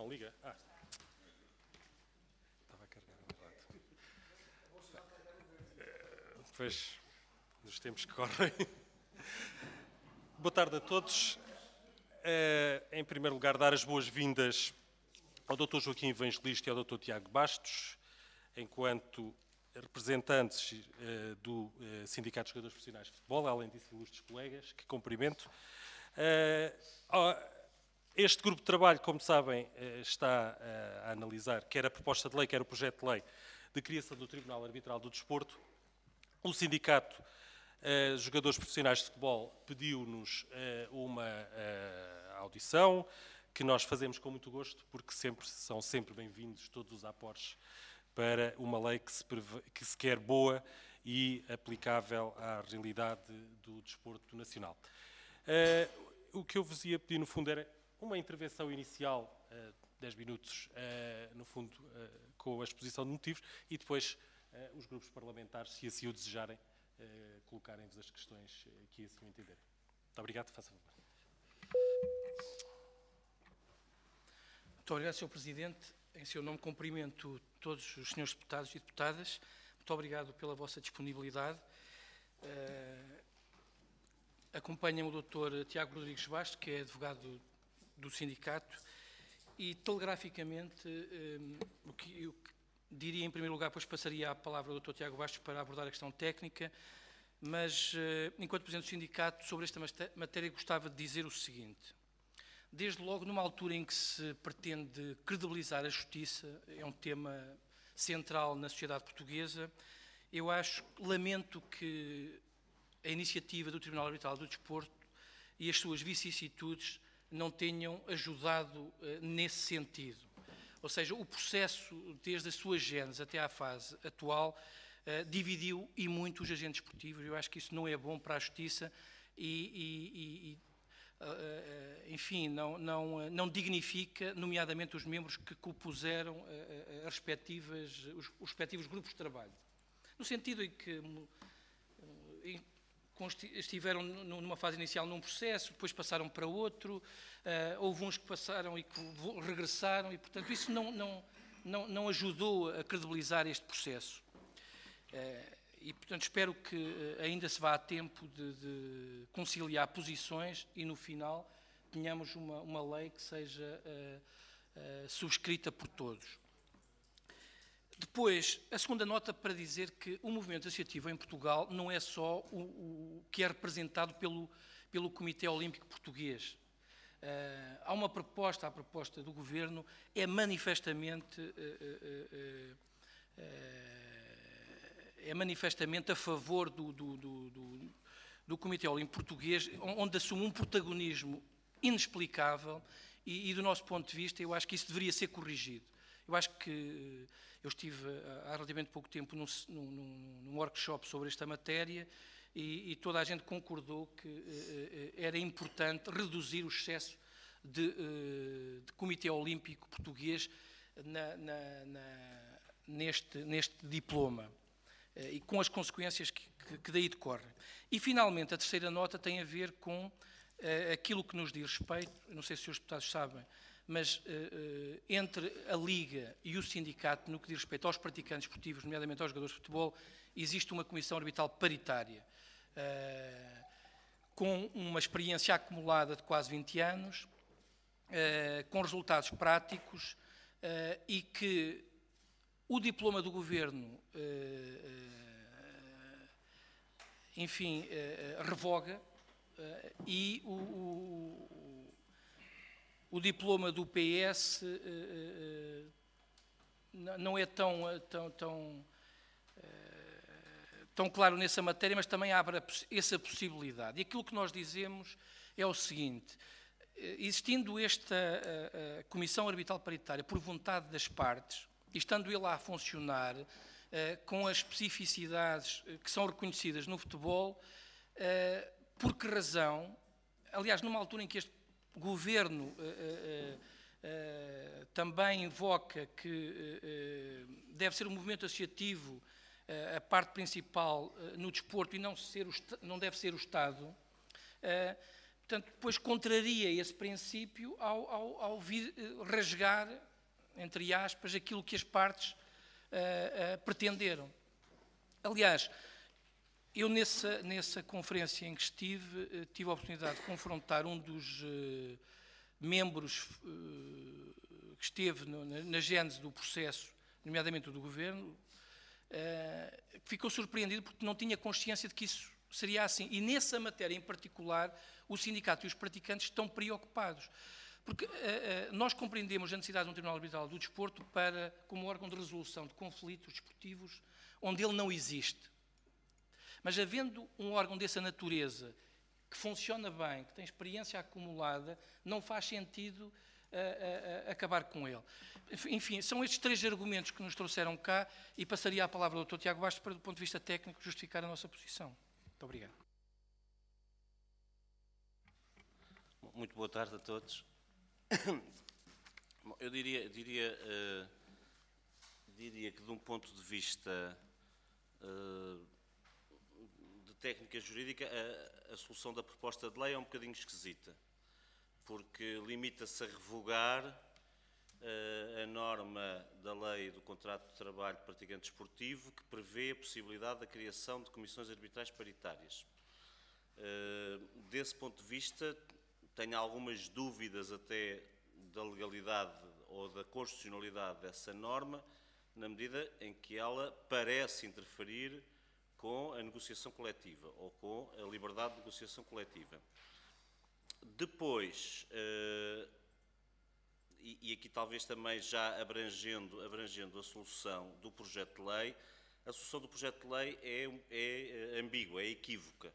não liga? Estava a carregar errado. Depois, nos tempos que correm. Boa tarde a todos. Em primeiro lugar, dar as boas-vindas ao Dr. Joaquim Evangelista e ao Dr. Tiago Bastos, enquanto representantes do Sindicato de Jogadores Profissionais de Futebol, além disso, ilustres colegas, que cumprimento. Este grupo de trabalho, como sabem, está a analisar quer a proposta de lei, quer o projeto de lei de criação do Tribunal Arbitral do Desporto. O Sindicato de Jogadores Profissionais de Futebol pediu-nos uma audição, que nós fazemos com muito gosto, porque são sempre bem-vindos todos os aportes para uma lei que se quer boa e aplicável à realidade do desporto nacional. O que eu vos ia pedir, no fundo, era uma intervenção inicial, 10 minutos, no fundo, com a exposição de motivos, e depois os grupos parlamentares, se assim o desejarem, colocarem-vos as questões que assim o entenderem. Muito obrigado, faça favor. Muito obrigado, Sr. Presidente. Em seu nome, cumprimento todos os senhores deputados e deputadas. Muito obrigado pela vossa disponibilidade. Acompanha-me o Dr. Tiago Rodrigues Bastos, que é advogado do sindicato, e telegraficamente o que eu diria em primeiro lugar, depois passaria a palavra ao Dr. Tiago Bastos para abordar a questão técnica, mas enquanto Presidente do sindicato, sobre esta matéria gostava de dizer o seguinte. Desde logo, numa altura em que se pretende credibilizar a justiça, é um tema central na sociedade portuguesa, eu lamento que a iniciativa do Tribunal Arbitral do Desporto e as suas vicissitudes não tenham ajudado nesse sentido. Ou seja, o processo, desde a sua gênese até à fase atual, dividiu e muito os agentes esportivos. Eu acho que isso não é bom para a justiça enfim, não dignifica, nomeadamente, os membros que compuseram os respectivos grupos de trabalho. No sentido em que estiveram numa fase inicial num processo, depois passaram para outro, houve uns que passaram e que regressaram, e, portanto, isso não ajudou a credibilizar este processo. E, portanto, espero que ainda se vá a tempo de conciliar posições e, no final, tenhamos uma lei que seja subscrita por todos. Depois, a segunda nota para dizer que o movimento associativo em Portugal não é só o que é representado pelo Comitê Olímpico Português. Há uma proposta, a proposta do Governo é manifestamente a favor do Comitê Olímpico Português, onde assume um protagonismo inexplicável e, do nosso ponto de vista, eu acho que isso deveria ser corrigido. Eu acho que eu estive há relativamente pouco tempo num workshop sobre esta matéria e toda a gente concordou que era importante reduzir o excesso de Comitê Olímpico Português neste diploma e com as consequências que daí decorrem. E, finalmente, a terceira nota tem a ver com aquilo que nos diz respeito, não sei se os deputados sabem, mas entre a Liga e o sindicato, no que diz respeito aos praticantes esportivos, nomeadamente aos jogadores de futebol, existe uma comissão arbitral paritária, com uma experiência acumulada de quase 20 anos, com resultados práticos e que o diploma do Governo, enfim, revoga e o diploma do PS não é tão claro nessa matéria, mas também abre essa possibilidade. E aquilo que nós dizemos é o seguinte: existindo esta Comissão Arbitral Paritária por vontade das partes, e estando ele a funcionar com as especificidades que são reconhecidas no futebol, por que razão, aliás, numa altura em que este Governo também invoca que deve ser um movimento associativo a parte principal no desporto e não deve ser o Estado, portanto, depois contraria esse princípio ao vir rasgar, entre aspas, aquilo que as partes pretenderam. Aliás, eu nessa conferência em que estive, tive a oportunidade de confrontar um dos membros que esteve na gênese do processo, nomeadamente do Governo, que ficou surpreendido porque não tinha consciência de que isso seria assim. E nessa matéria em particular, o sindicato e os praticantes estão preocupados. Porque nós compreendemos a necessidade de um Tribunal Arbitral do Desporto como órgão de resolução de conflitos desportivos onde ele não existe. Mas havendo um órgão dessa natureza que funciona bem, que tem experiência acumulada, não faz sentido acabar com ele. Enfim, são estes 3 argumentos que nos trouxeram cá e passaria a palavra ao Dr. Tiago Bastos para, do ponto de vista técnico, justificar a nossa posição. Muito obrigado. Muito boa tarde a todos. Bom, eu diria que, de um ponto de vista de técnica jurídica, a solução da proposta de lei é um bocadinho esquisita, porque limita-se a revogar a norma da lei do contrato de trabalho de praticante desportivo que prevê a possibilidade da criação de comissões arbitrais paritárias. Desse ponto de vista, tenho algumas dúvidas até da legalidade ou da constitucionalidade dessa norma, na medida em que ela parece interferir com a negociação coletiva ou com a liberdade de negociação coletiva. Depois, e aqui talvez também já abrangendo a solução do projeto de lei, a solução do projeto de lei é ambígua, é equívoca.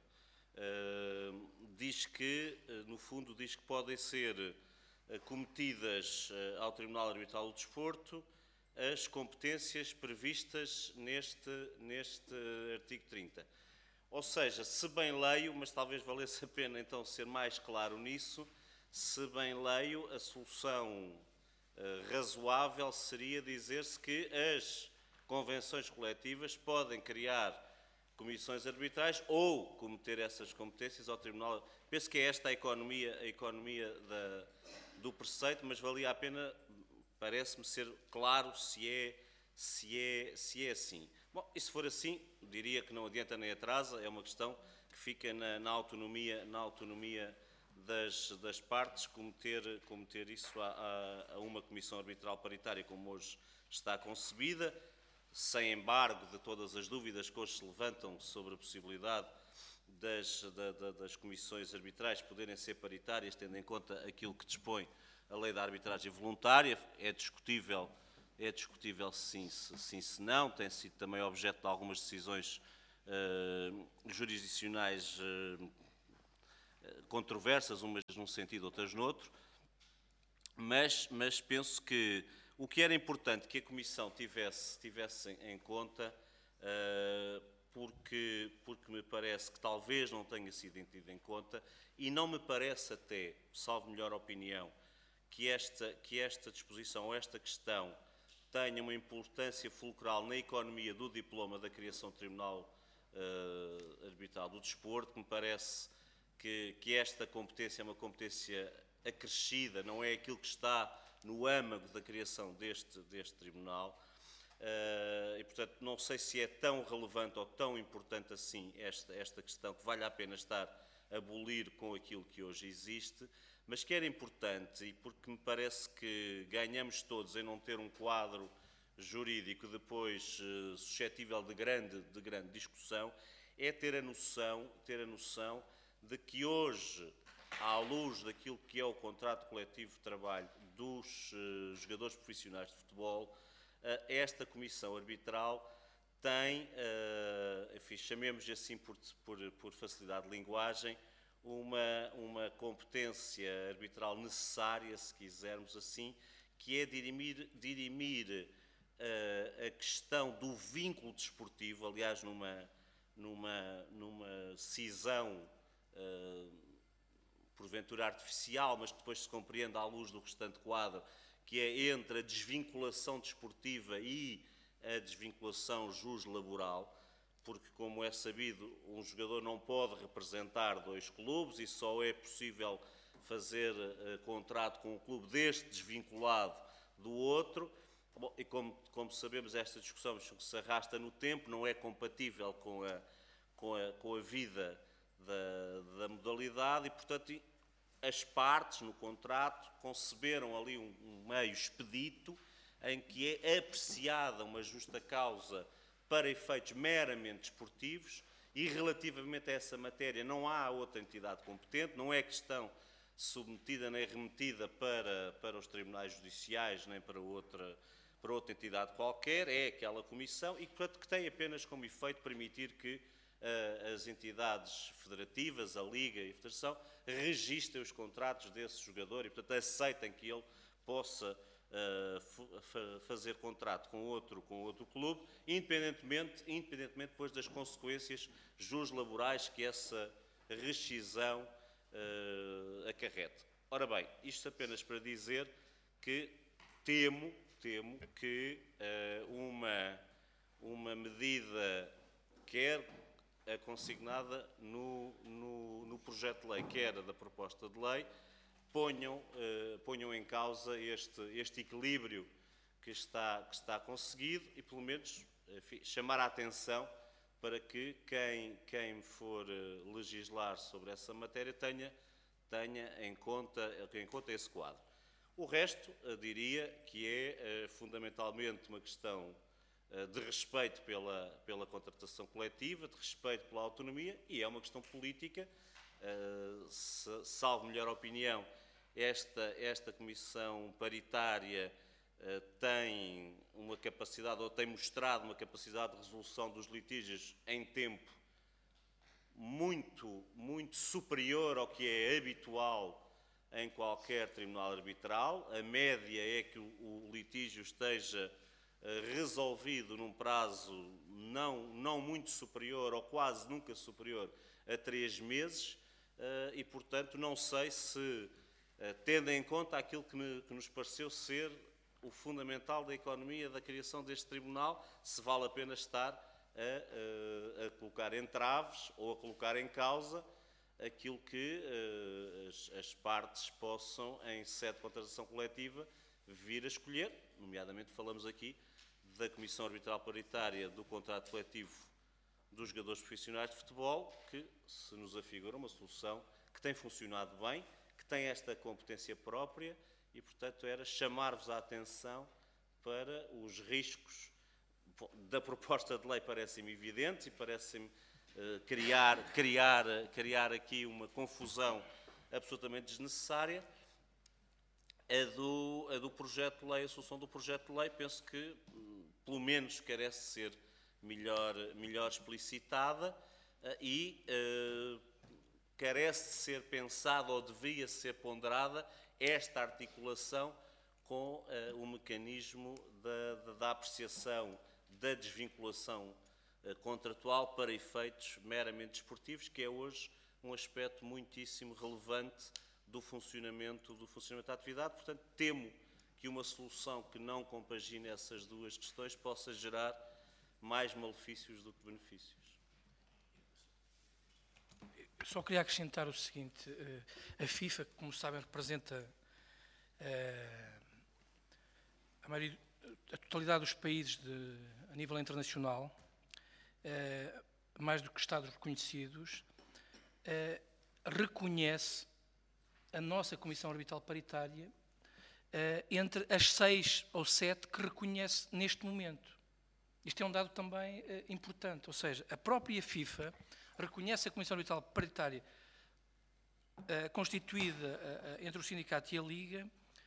Diz que, no fundo, diz que podem ser cometidas ao Tribunal Arbitral do Desporto as competências previstas neste artigo 30. Ou seja, se bem leio, mas talvez valesse a pena então ser mais claro nisso, se bem leio, a solução razoável seria dizer-se que as convenções coletivas podem criar comissões arbitrais ou cometer essas competências ao Tribunal. Penso que é esta a economia do preceito, mas valia a pena, parece-me ser claro se é assim. Bom, e se for assim, diria que não adianta nem atrasa, é uma questão que fica na autonomia das partes cometer isso a uma comissão arbitral paritária como hoje está concebida, sem embargo de todas as dúvidas que hoje se levantam sobre a possibilidade das comissões arbitrais poderem ser paritárias, tendo em conta aquilo que dispõe a lei da arbitragem voluntária. É discutível sim, se não, tem sido também objeto de algumas decisões jurisdicionais controversas, umas num sentido, outras noutro, mas penso que o que era importante que a Comissão tivesse em conta, porque me parece que talvez não tenha sido tido em conta, e não me parece até, salvo melhor opinião, que esta disposição ou esta questão tenha uma importância fulcral na economia do diploma da criação do Tribunal Arbitral do Desporto. Me parece que esta competência é uma competência acrescida, não é aquilo que está no âmago da criação deste Tribunal, e, portanto, não sei se é tão relevante ou tão importante assim esta questão que vale a pena estar a abolir com aquilo que hoje existe, mas que era importante, e porque me parece que ganhamos todos em não ter um quadro jurídico depois suscetível de grande discussão, é ter a noção de que hoje, à luz daquilo que é o contrato coletivo de trabalho dos jogadores profissionais de futebol, esta comissão arbitral tem, enfim, chamemos-lhe assim por facilidade de linguagem, uma competência arbitral necessária, se quisermos assim, que é dirimir a questão do vínculo desportivo, aliás, numa cisão porventura artificial, mas que depois se compreende à luz do restante quadro, que é entre a desvinculação desportiva e a desvinculação jus-laboral, porque, como é sabido, um jogador não pode representar 2 clubes e só é possível fazer contrato com um clube deste desvinculado do outro. Bom, e como sabemos, esta discussão se arrasta no tempo, não é compatível com a vida da modalidade e, portanto, as partes no contrato conceberam ali um meio expedito em que é apreciada uma justa causa para efeitos meramente desportivos e, relativamente a essa matéria, não há outra entidade competente, não é questão submetida nem remetida para os tribunais judiciais nem para outra entidade qualquer, é aquela comissão e, portanto, que tem apenas como efeito permitir que as entidades federativas, a Liga e a Federação, registrem os contratos desse jogador e, portanto, aceitem que ele possa fazer contrato com outro clube, independentemente depois das consequências juros-laborais que essa rescisão acarrete. Ora bem, isto apenas para dizer que temo que uma medida, quer a consignada no projeto de lei, quer a da proposta de lei, ponham em causa este equilíbrio que está conseguido e, pelo menos, enfim, chamar a atenção para que quem for legislar sobre essa matéria tenha em conta esse quadro. O resto, diria que é fundamentalmente uma questão de respeito pela contratação coletiva, de respeito pela autonomia, e é uma questão política. Salvo melhor opinião, esta comissão paritária tem uma capacidade, ou tem mostrado uma capacidade de resolução dos litígios em tempo muito superior ao que é habitual em qualquer tribunal arbitral. A média é que o litígio esteja resolvido num prazo não muito superior, ou quase nunca superior a 3 meses, e, portanto, não sei se, tendo em conta aquilo que nos pareceu ser o fundamental da economia da criação deste tribunal, se vale a pena estar a colocar entraves ou a colocar em causa aquilo que as partes possam, em sede de contratação coletiva, vir a escolher. Nomeadamente, falamos aqui da Comissão Arbitral Paritária do Contrato Coletivo dos Jogadores Profissionais de Futebol, que se nos afigura uma solução que tem funcionado bem, que tem esta competência própria e, portanto, era chamar-vos a atenção para os riscos da proposta de lei. Parecem-me evidentes e parecem-me criar aqui uma confusão absolutamente desnecessária. A do projeto de lei, a solução do projeto de lei, penso que, pelo menos, carece de ser melhor explicitada e carece de ser pensada ou devia ser ponderada esta articulação com o mecanismo da apreciação da desvinculação contratual para efeitos meramente desportivos, que é hoje um aspecto muitíssimo relevante do funcionamento da atividade. Portanto, temo que uma solução que não compagine essas duas questões possa gerar mais malefícios do que benefícios. Eu só queria acrescentar o seguinte: a FIFA, como sabem, representa a totalidade dos países a nível internacional, mais do que Estados reconhecidos, reconhece a nossa Comissão Arbitral Paritária entre as 6 ou 7 que reconhece neste momento. Isto é um dado também importante, ou seja, a própria FIFA reconhece a Comissão Arbitral Paritária constituída entre o sindicato e a Liga,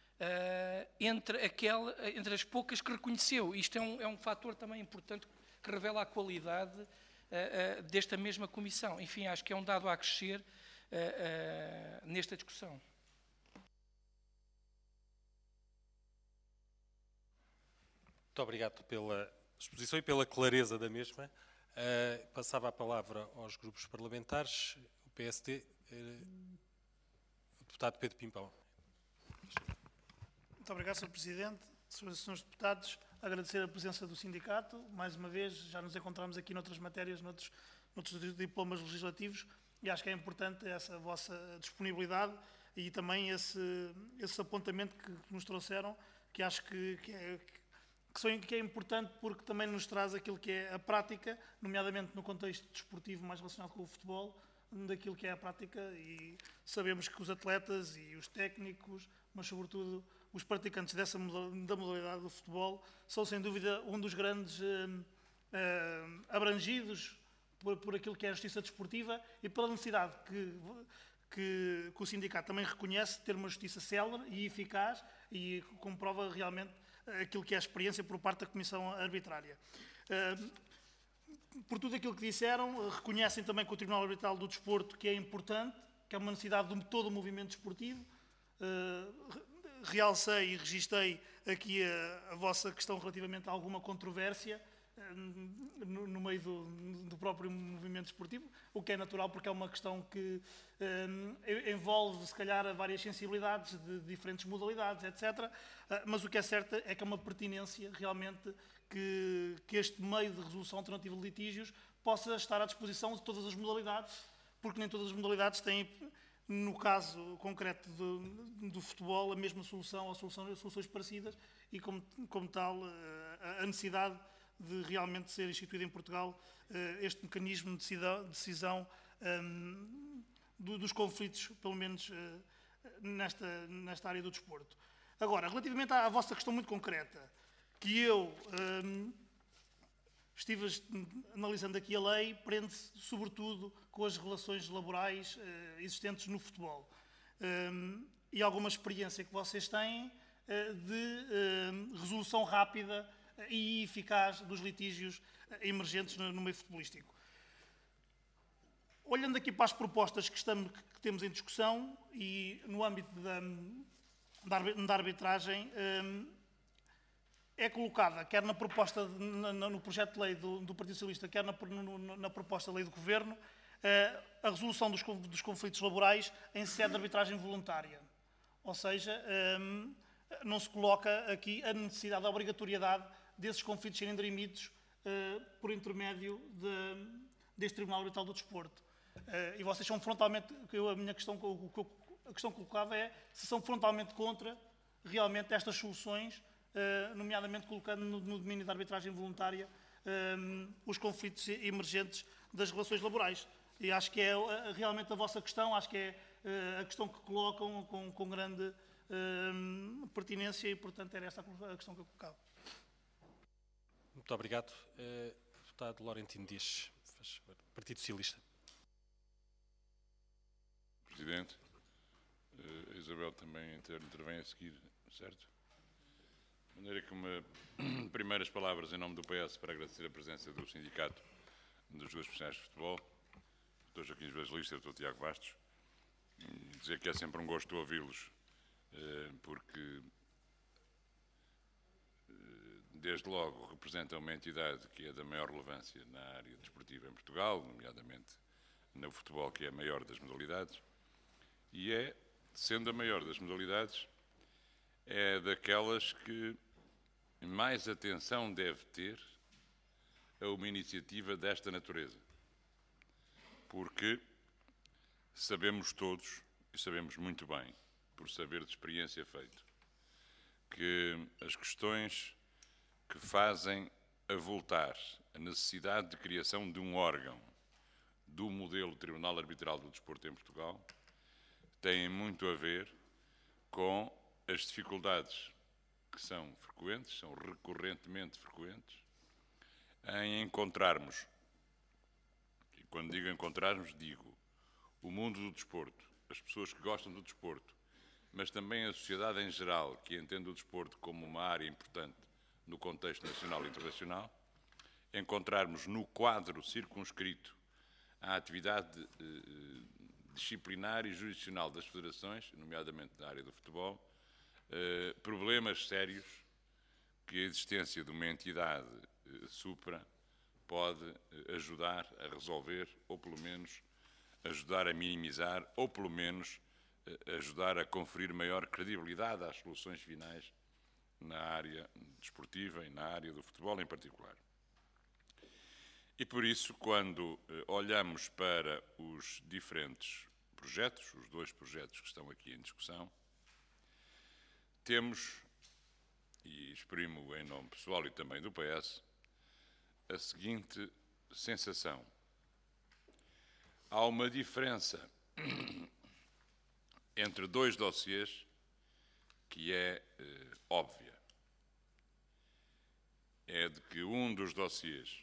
entre as poucas que reconheceu. Isto é um fator também importante que revela a qualidade desta mesma comissão. Enfim, acho que é um dado a acrescer nesta discussão. Muito obrigado pela exposição e pela clareza da mesma. Passava a palavra aos grupos parlamentares. O PSD, o deputado Pedro Pimpão. Muito obrigado, Sr. Presidente. Senhoras e Srs. Deputados, agradecer a presença do sindicato. Mais uma vez, já nos encontramos aqui noutras matérias, noutros diplomas legislativos, e acho que é importante essa vossa disponibilidade e também esse apontamento que nos trouxeram, que acho que é importante, porque também nos traz aquilo que é a prática, nomeadamente no contexto desportivo mais relacionado com o futebol, daquilo que é a prática, e sabemos que os atletas e os técnicos, mas sobretudo os praticantes da modalidade do futebol, são sem dúvida um dos grandes abrangidos por aquilo que é a justiça desportiva e pela necessidade que o sindicato também reconhece de ter uma justiça célere e eficaz, e comprova realmente aquilo que é a experiência por parte da Comissão Arbitrária. Por tudo aquilo que disseram, reconhecem também que o Tribunal Arbitral do Desporto, que é importante, que é uma necessidade de todo o movimento desportivo. Realcei e registrei aqui a vossa questão relativamente a alguma controvérsia no meio do próprio movimento desportivo, o que é natural, porque é uma questão que envolve, se calhar, várias sensibilidades de diferentes modalidades, etc. Mas o que é certo é que é uma pertinência realmente que este meio de resolução alternativa de litígios possa estar à disposição de todas as modalidades, porque nem todas as modalidades têm, no caso concreto do futebol, a mesma solução ou soluções parecidas, e como tal a necessidade de realmente ser instituído em Portugal este mecanismo de decisão dos conflitos, pelo menos nesta área do desporto. Agora, relativamente à vossa questão muito concreta, que eu estive analisando aqui a lei, prende-se sobretudo com as relações laborais existentes no futebol. E alguma experiência que vocês têm de resolução rápida e eficaz dos litígios emergentes no meio futebolístico. Olhando aqui para as propostas que temos em discussão e no âmbito da arbitragem, é colocada, quer na proposta, no projeto de lei do Partido Socialista, quer na proposta de lei do Governo, a resolução dos conflitos laborais em sede de arbitragem voluntária. Ou seja, não se coloca aqui a necessidade, a obrigatoriedade desses conflitos serem dirimidos por intermédio deste Tribunal Arbitral do Desporto. E vocês são frontalmente, a questão colocada é se são frontalmente contra realmente estas soluções, nomeadamente colocando no domínio da arbitragem voluntária os conflitos emergentes das relações laborais. E acho que é realmente a vossa questão, acho que é a questão que colocam com grande pertinência, e, portanto, era essa a questão que eu colocava. Muito obrigado. Deputado Laurentino Dias, Partido Socialista. Presidente, a Isabel também intervém a seguir, certo? De maneira que primeiras palavras em nome do PS para agradecer a presença do Sindicato dos Jogadores Profissionais de Futebol, o Dr. Joaquim Evangelista e o Dr. Tiago Bastos, e dizer que é sempre um gosto ouvi-los, porque desde logo representam uma entidade que é da maior relevância na área desportiva em Portugal, nomeadamente no futebol, que é a maior das modalidades, e sendo a maior das modalidades, é daquelas que mais atenção deve ter a uma iniciativa desta natureza. Porque sabemos todos, e sabemos muito bem, por saber de experiência feito, que as questões que fazem avultar a necessidade de criação de um órgão do modelo Tribunal Arbitral do Desporto em Portugal têm muito a ver com as dificuldades que são frequentes, são recorrentemente frequentes, em encontrarmos, e quando digo encontrarmos, digo o mundo do desporto, as pessoas que gostam do desporto, mas também a sociedade em geral, que entende o desporto como uma área importante no contexto nacional e internacional, encontrarmos no quadro circunscrito à atividade disciplinar e jurisdicional das federações, nomeadamente da área do futebol, problemas sérios que a existência de uma entidade supra pode ajudar a resolver, ou pelo menos ajudar a minimizar, ou pelo menos ajudar a conferir maior credibilidade às soluções finais na área desportiva e na área do futebol em particular. E por isso, quando olhamos para os diferentes projetos, os 2 projetos que estão aqui em discussão, temos, e exprimo em nome pessoal e também do PS, a seguinte sensação. Há uma diferença entre 2 dossiês que é óbvia. É de que um dos dossiês,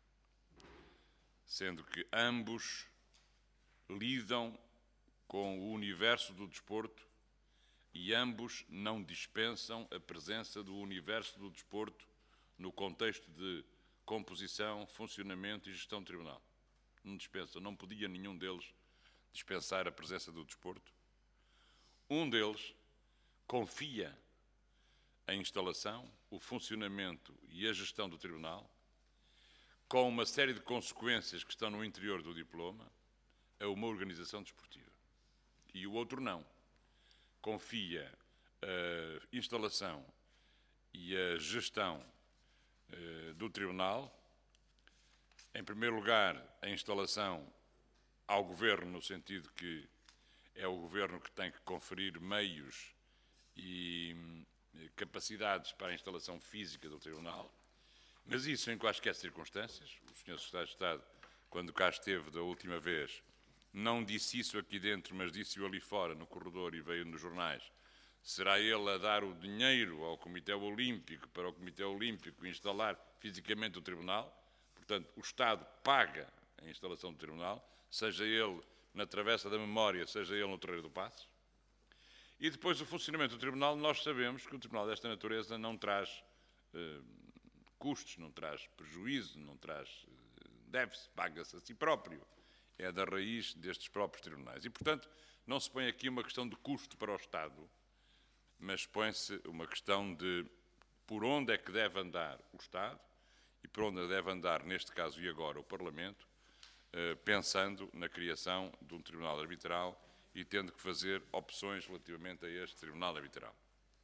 sendo que ambos lidam com o universo do desporto e ambos não dispensam a presença do universo do desporto no contexto de composição, funcionamento e gestão do tribunal. Não dispensam, não podia nenhum deles dispensar a presença do desporto. Um deles confia a instalação, o funcionamento e a gestão do tribunal, com uma série de consequências que estão no interior do diploma, a uma organização desportiva. E o outro não. Confia a instalação e a gestão do tribunal, em primeiro lugar, a instalação ao Governo, no sentido que é o Governo que tem que conferir meios e capacidades para a instalação física do tribunal, mas isso em quaisquer circunstâncias. O Sr. Secretário de Estado, quando cá esteve da última vez, não disse isso aqui dentro, mas disse-o ali fora, no corredor, e veio nos jornais. Será ele a dar o dinheiro ao Comitê Olímpico para o Comitê Olímpico instalar fisicamente o tribunal? Portanto, o Estado paga a instalação do tribunal, seja ele na Travessa da Memória, seja ele no Terreiro do Paço. E depois o funcionamento do tribunal, nós sabemos que um tribunal desta natureza não traz custos, não traz prejuízo, não traz déficit, paga-se a si próprio. É da raiz destes próprios tribunais. E, portanto, não se põe aqui uma questão de custo para o Estado, mas põe-se uma questão de por onde é que deve andar o Estado e por onde deve andar, neste caso e agora, o Parlamento, pensando na criação de um tribunal arbitral e tendo que fazer opções relativamente a este tribunal arbitral.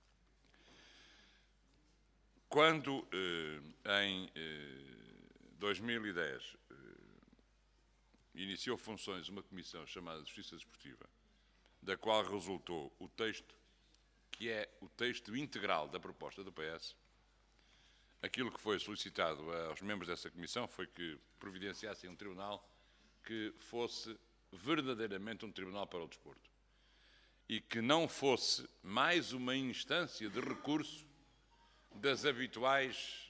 Quando, em 2010, iniciou funções uma comissão chamada Justiça Desportiva, da qual resultou o texto, que é o texto integral da proposta do PS, aquilo que foi solicitado aos membros dessa comissão foi que providenciassem um tribunal que fosse verdadeiramente um tribunal para o desporto e que não fosse mais uma instância de recurso dos habituais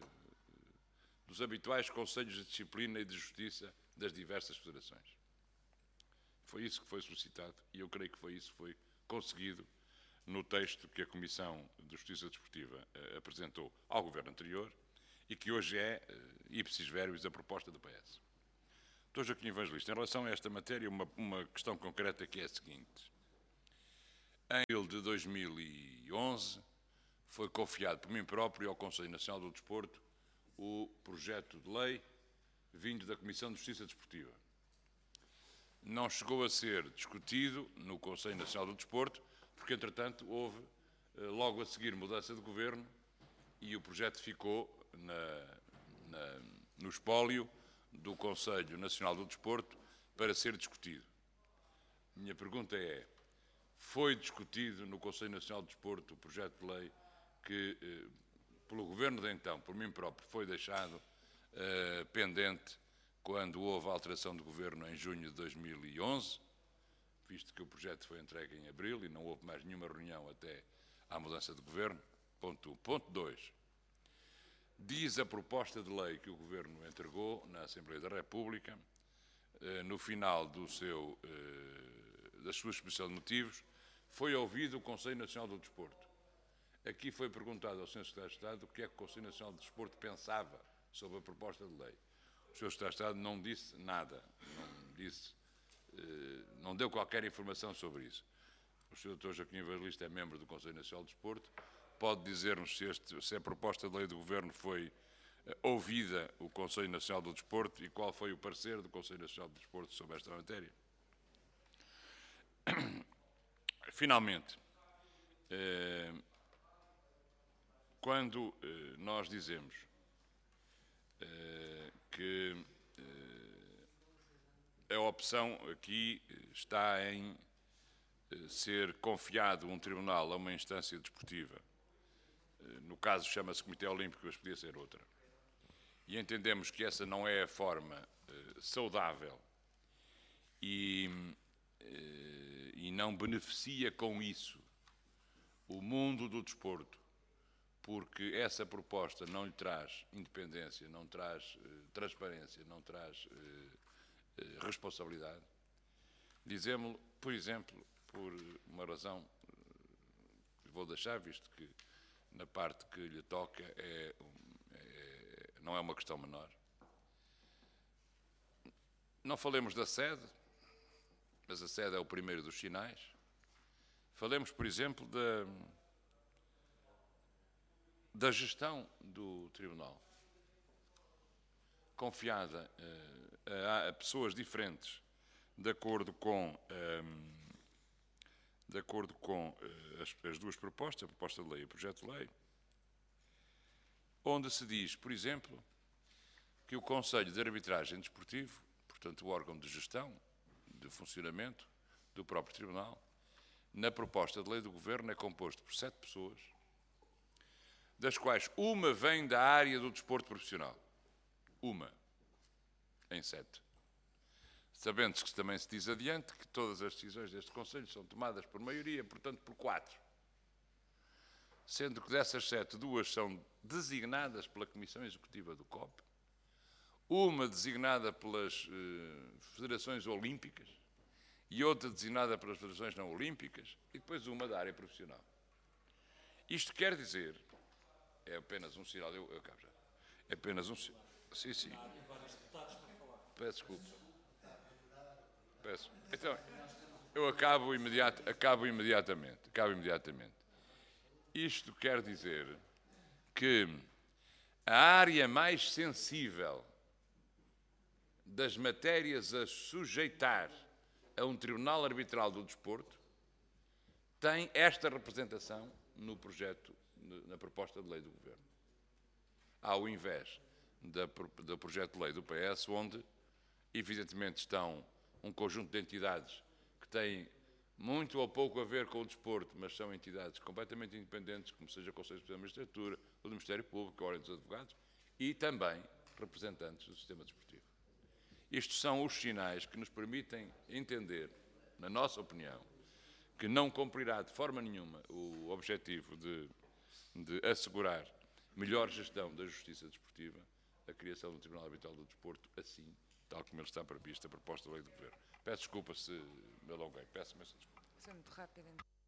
conselhos de disciplina e de justiça das diversas federações. Foi isso que foi solicitado e eu creio que foi isso que foi conseguido no texto que a Comissão de Justiça Desportiva apresentou ao Governo anterior e que hoje é, ipsis verbis, a proposta do PS. Dr. Joaquim Evangelista, em relação a esta matéria, uma questão concreta que é a seguinte. Em abril de 2011, foi confiado por mim próprio ao Conselho Nacional do Desporto o projeto de lei vindo da Comissão de Justiça Desportiva. Não chegou a ser discutido no Conselho Nacional do Desporto, porque, entretanto, houve, logo a seguir, mudança de governo e o projeto ficou no espólio do Conselho Nacional do Desporto para ser discutido. Minha pergunta é, foi discutido no Conselho Nacional do Desporto o projeto de lei que, pelo Governo de então, por mim próprio, foi deixado pendente quando houve a alteração de governo em junho de 2011, visto que o projeto foi entregue em abril e não houve mais nenhuma reunião até à mudança de governo. Ponto 1. Ponto 2. Diz a proposta de lei que o Governo entregou na Assembleia da República, no final da sua exposição de motivos, foi ouvido o Conselho Nacional do Desporto. Aqui foi perguntado ao Sr. Secretário de Estado o que é que o Conselho Nacional do Desporto pensava sobre a proposta de lei. O Sr. Secretário de Estado não disse nada, não deu qualquer informação sobre isso. O Sr. Dr. Joaquim Evangelista é membro do Conselho Nacional do Desporto. Pode dizer-nos se a proposta de lei do Governo foi ouvida o Conselho Nacional do Desporto e qual foi o parecer do Conselho Nacional do Desporto sobre esta matéria. Finalmente, quando nós dizemos que a opção aqui está em ser confiado um tribunal a uma instância desportiva, no caso chama-se Comitê Olímpico, mas podia ser outra, e entendemos que essa não é a forma saudável e não beneficia com isso o mundo do desporto, porque essa proposta não lhe traz independência, não traz transparência, não traz responsabilidade. Dizemos-lo, por exemplo, por uma razão que vou deixar, visto que na parte que lhe toca não é uma questão menor. Não falemos da sede, mas a sede é o primeiro dos sinais. Falemos, por exemplo, da gestão do tribunal, confiada a pessoas diferentes, de acordo com as duas propostas, a proposta de lei e o projeto de lei, onde se diz, por exemplo, que o Conselho de Arbitragem Desportivo, portanto o órgão de gestão, de funcionamento do próprio tribunal, na proposta de lei do Governo é composto por 7 pessoas, das quais uma vem da área do desporto profissional. Uma em 7. Sabendo-se que também se diz adiante que todas as decisões deste Conselho são tomadas por maioria, portanto por 4. Sendo que dessas 7, 2 são designadas pela Comissão Executiva do COP, uma designada pelas Federações Olímpicas e outra designada pelas Federações Não Olímpicas e depois uma da área profissional. Isto quer dizer, é apenas um sinal, eu acabo já, é apenas um sinal, sim. Peço desculpa. Peço. Então, eu acabo imediatamente. Isto quer dizer que a área mais sensível das matérias a sujeitar a um tribunal arbitral do desporto tem esta representação no projeto, na proposta de lei do Governo. Ao invés do projeto de lei do PS, onde, evidentemente, estão um conjunto de entidades que têm muito ou pouco a ver com o desporto, mas são entidades completamente independentes, como seja o Conselho Superior de Magistratura, o do Ministério Público, a Ordem dos Advogados, e também representantes do sistema desportivo. Estes são os sinais que nos permitem entender, na nossa opinião, que não cumprirá de forma nenhuma o objetivo de assegurar melhor gestão da justiça desportiva, a criação do Tribunal Arbitral do Desporto, assim, tal como ele está previsto, a proposta de lei do Governo. Peço desculpa se me alonguei. Peço imensa desculpa. Isso é muito rápido.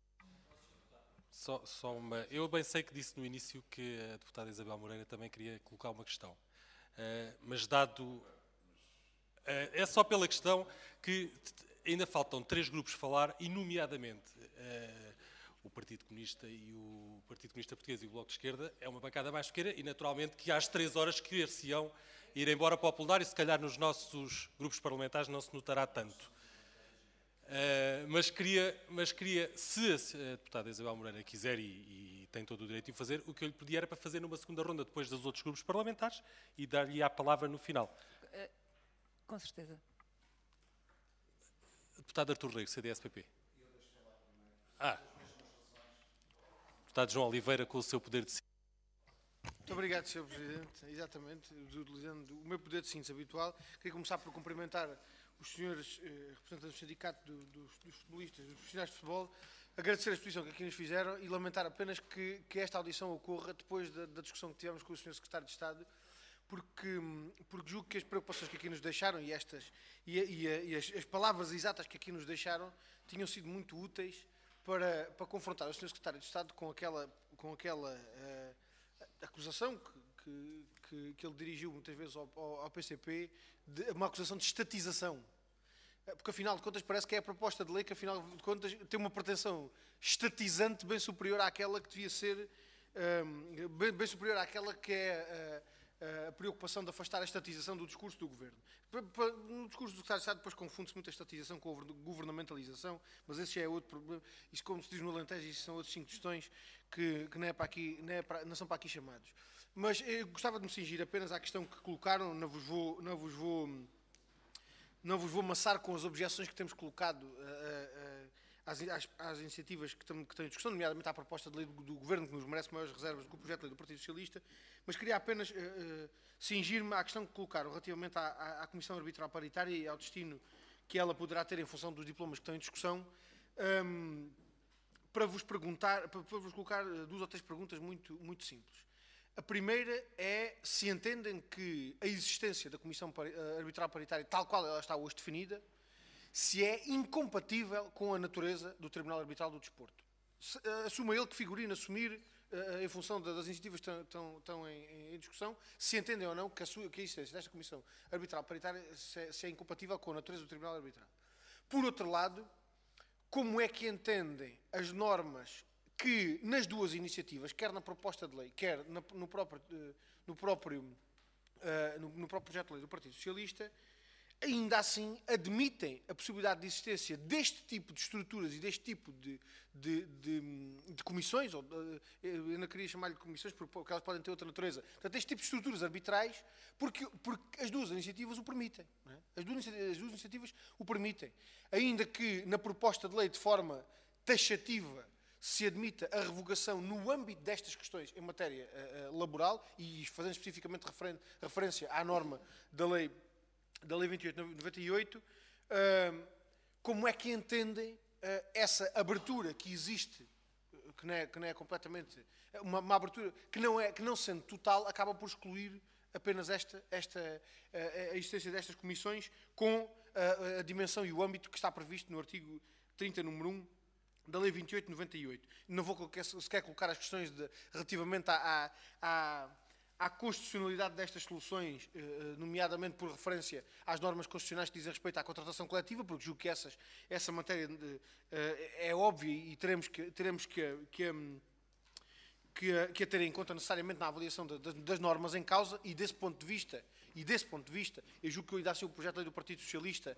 Só uma... Eu bem sei que disse no início que a deputada Isabel Moreira também queria colocar uma questão. Mas dado... é só pela questão que ainda faltam 3 grupos a falar, e nomeadamente o Partido Comunista e o Partido Comunista Português e o Bloco de Esquerda é uma bancada mais pequena e naturalmente que às 3 horas querer-se-ão ir embora para o plenário, e se calhar nos nossos grupos parlamentares não se notará tanto. Mas queria, se a deputada Isabel Moreira quiser e tem todo o direito de o fazer, o que eu lhe pedia era para fazer numa segunda ronda depois dos outros grupos parlamentares e dar-lhe a palavra no final. Com certeza. Deputado Artur Rego, CDS-PP. Deputado João Oliveira, com o seu poder de síntese. Muito obrigado, Sr. Presidente. Exatamente, utilizando o meu poder de síntese habitual, queria começar por cumprimentar os senhores representantes do Sindicato dos Futebolistas, dos profissionais de futebol, agradecer a exposição que aqui nos fizeram e lamentar apenas que esta audição ocorra depois da discussão que tivemos com o Sr. Secretário de Estado, porque julgo que as preocupações que aqui nos deixaram e as palavras exatas que aqui nos deixaram tinham sido muito úteis para confrontar o Sr. Secretário de Estado com aquela acusação que ele dirigiu muitas vezes ao PCP, uma acusação de estatização. Porque, afinal de contas, parece que é a proposta de lei que, afinal de contas, tem uma pretensão estatizante bem superior àquela que devia ser, bem superior àquela que é a preocupação de afastar a estatização do discurso do Governo. No discurso do Secretário de Estado depois confunde-se muito a estatização com a governamentalização, mas esse já é outro problema. Isto, como se diz no Alentejo, isto são outras 5 questões que não, é para aqui, não são para aqui chamados. Mas eu gostava de me cingir apenas à questão que colocaram, não vos vou amassar com as objeções que temos colocado às iniciativas que estão em discussão, nomeadamente à proposta de lei do Governo, que nos merece maiores reservas do que o projeto de lei do Partido Socialista, mas queria apenas cingir-me à questão que colocaram relativamente à Comissão Arbitral Paritária e ao destino que ela poderá ter em função dos diplomas que estão em discussão, para vos colocar 2 ou 3 perguntas muito simples. A primeira é se entendem que a existência da Comissão Arbitral Paritária, tal qual ela está hoje definida, se é incompatível com a natureza do Tribunal Arbitral do Desporto. Assuma ele que figurino assumir, em função das iniciativas que estão em discussão, se entendem ou não que a existência desta Comissão Arbitral Paritária se é incompatível com a natureza do Tribunal Arbitral. Por outro lado, como é que entendem as normas que nas 2 iniciativas, quer na proposta de lei, quer no próprio projeto de lei do Partido Socialista, ainda assim admitem a possibilidade de existência deste tipo de estruturas e deste tipo de comissões, ou eu não queria chamar-lhe comissões porque elas podem ter outra natureza, portanto, este tipo de estruturas arbitrais, porque as 2 iniciativas o permitem. Não é? As duas iniciativas o permitem. Ainda que na proposta de lei, de forma taxativa, se admita a revogação no âmbito destas questões em matéria laboral, e fazendo especificamente referência à norma da lei 28/98, como é que entendem essa abertura que existe, que não é completamente, uma abertura que não sendo total, acaba por excluir apenas a existência destas comissões com a dimensão e o âmbito que está previsto no artigo 30, número 1, da Lei 28/98. Não vou sequer colocar as questões relativamente à constitucionalidade destas soluções, nomeadamente por referência às normas constitucionais que dizem respeito à contratação coletiva, porque julgo que essa matéria é óbvia e teremos que a ter em conta necessariamente na avaliação das normas em causa, e desse ponto de vista, eu julgo que ainda assim o projeto de lei do Partido Socialista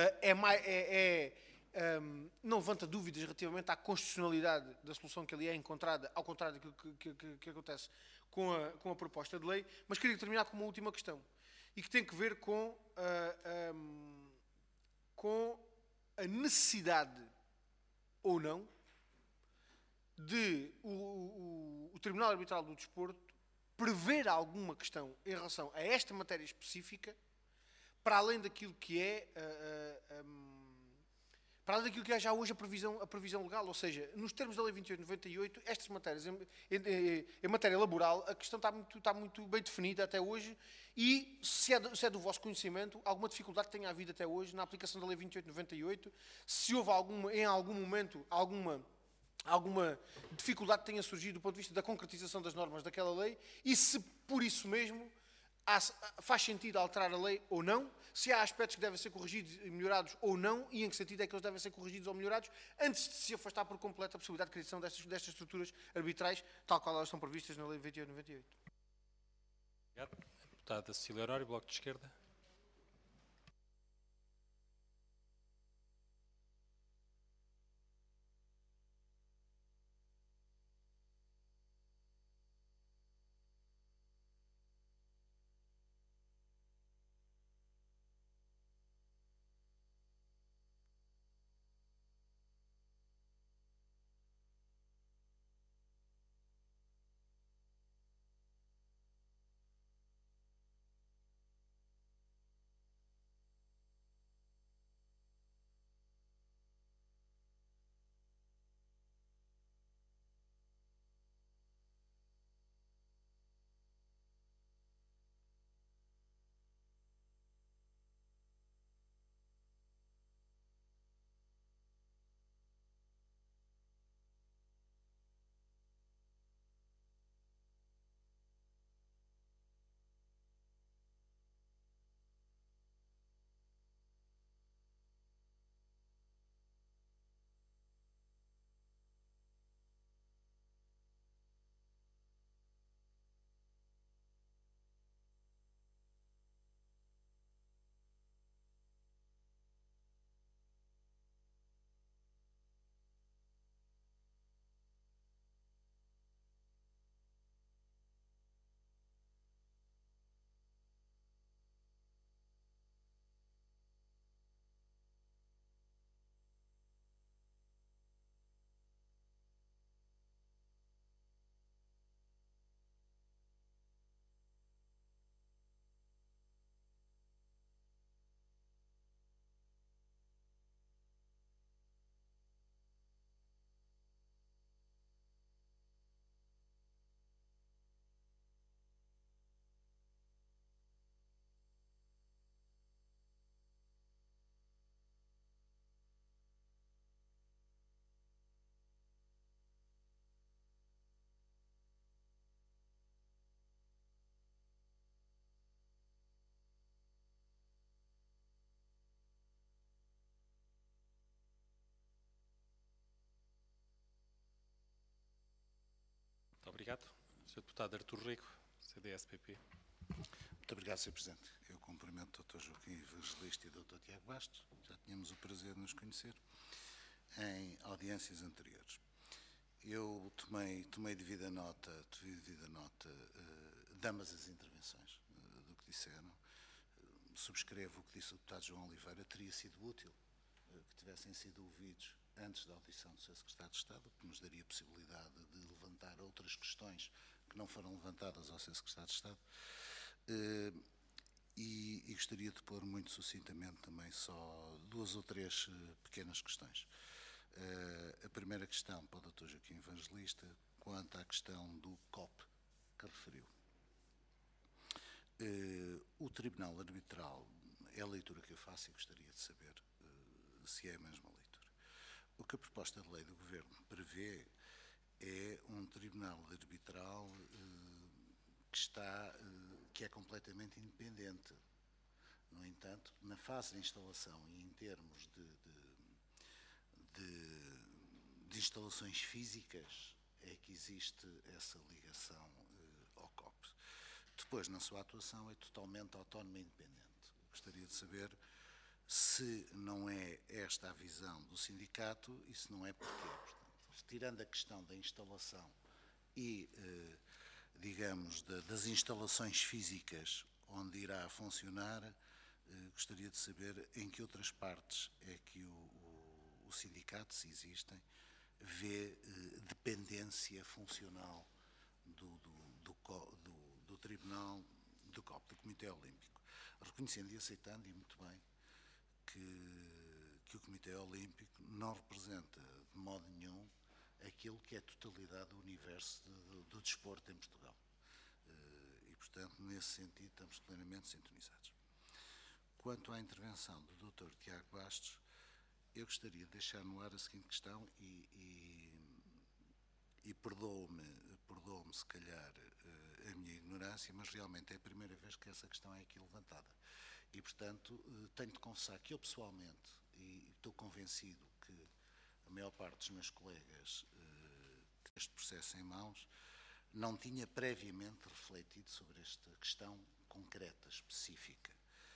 não levanta dúvidas relativamente à constitucionalidade da solução que ali é encontrada, ao contrário daquilo que acontece com a proposta de lei. Mas queria terminar com uma última questão, e que tem que ver com a necessidade ou não de o Tribunal Arbitral do Desporto prever alguma questão em relação a esta matéria específica, para além daquilo que é já hoje a previsão legal. Ou seja, nos termos da Lei 28/98, estas matérias, em matéria laboral, a questão está muito bem definida até hoje, e se é do vosso conhecimento, alguma dificuldade que tenha havido até hoje na aplicação da Lei 28/98, se houve em algum momento alguma dificuldade que tenha surgido do ponto de vista da concretização das normas daquela lei, e se por isso mesmo faz sentido alterar a lei ou não, se há aspectos que devem ser corrigidos e melhorados ou não, e em que sentido é que eles devem ser corrigidos ou melhorados, antes de se afastar por completo a possibilidade de criação destas estruturas arbitrais, tal qual elas estão previstas na Lei 28/98. Obrigado. Deputada Cecília Horário, Bloco de Esquerda. sindicato, Sr. Deputado Artur Rico, CDS-PP. Muito obrigado, Sr. Presidente. Eu cumprimento o Dr. Joaquim Evangelista e o Dr. Tiago Bastos. Já tínhamos o prazer de nos conhecer em audiências anteriores. Eu tomei devida nota de ambas as intervenções, do que disseram. Subscrevo o que disse o deputado João Oliveira. Teria sido útil que tivessem sido ouvidos antes da audição do Sr. Secretário de Estado, que nos daria a possibilidade de levantar outras questões que não foram levantadas ao Sr. Secretário de Estado. E gostaria de pôr muito sucintamente também só 2 ou 3 pequenas questões. A primeira questão para o Dr. Joaquim Evangelista, quanto à questão do COP que referiu. O Tribunal Arbitral é a leitura que eu faço e gostaria de saber se é a mesma leitura. O que a proposta de lei do Governo prevê é um Tribunal Arbitral que é completamente independente. No entanto, na fase de instalação e em termos de instalações físicas, é que existe essa ligação ao COP. Depois, na sua atuação, é totalmente autónoma e independente. Gostaria de saber se não é esta a visão do sindicato e se não é porquê. Portanto, retirando a questão da instalação e, digamos, das instalações físicas onde irá funcionar, gostaria de saber em que outras partes é que o sindicato, se existem, vê dependência funcional do Tribunal do COP, do Comitê Olímpico. Reconhecendo e aceitando, e muito bem, que o Comitê Olímpico não representa de modo nenhum aquilo que é a totalidade do universo do desporto em Portugal. E, portanto, nesse sentido, estamos plenamente sintonizados. Quanto à intervenção do Dr. Tiago Bastos, eu gostaria de deixar no ar a seguinte questão e perdoe-me se calhar a minha ignorância, mas realmente é a primeira vez que essa questão é aqui levantada. E, portanto, tenho de confessar que eu pessoalmente, e estou convencido que a maior parte dos meus colegas que este processo em mãos, não tinha previamente refletido sobre esta questão concreta, específica,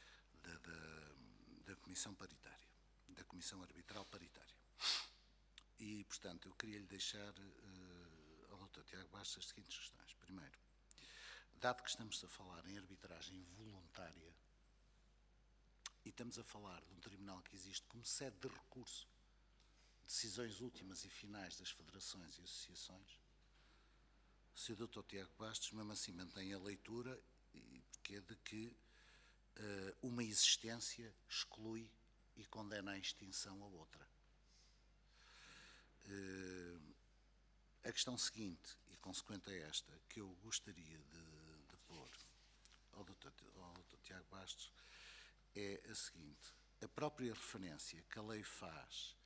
da Comissão Paritária, da Comissão Arbitral Paritária. E, portanto, eu queria-lhe deixar ao Dr. Tiago Bastos as seguintes questões. Primeiro, dado que estamos a falar em arbitragem voluntária e estamos a falar de um tribunal que existe como sede de recurso, decisões últimas e finais das federações e associações, se o Dr. Tiago Bastos mesmo assim mantém a leitura, porque é de que uma existência exclui e condena à extinção a outra. A questão seguinte, e consequente a esta, que eu gostaria de pôr ao Dr. Tiago Bastos, é a seguinte: a própria referência que a lei faz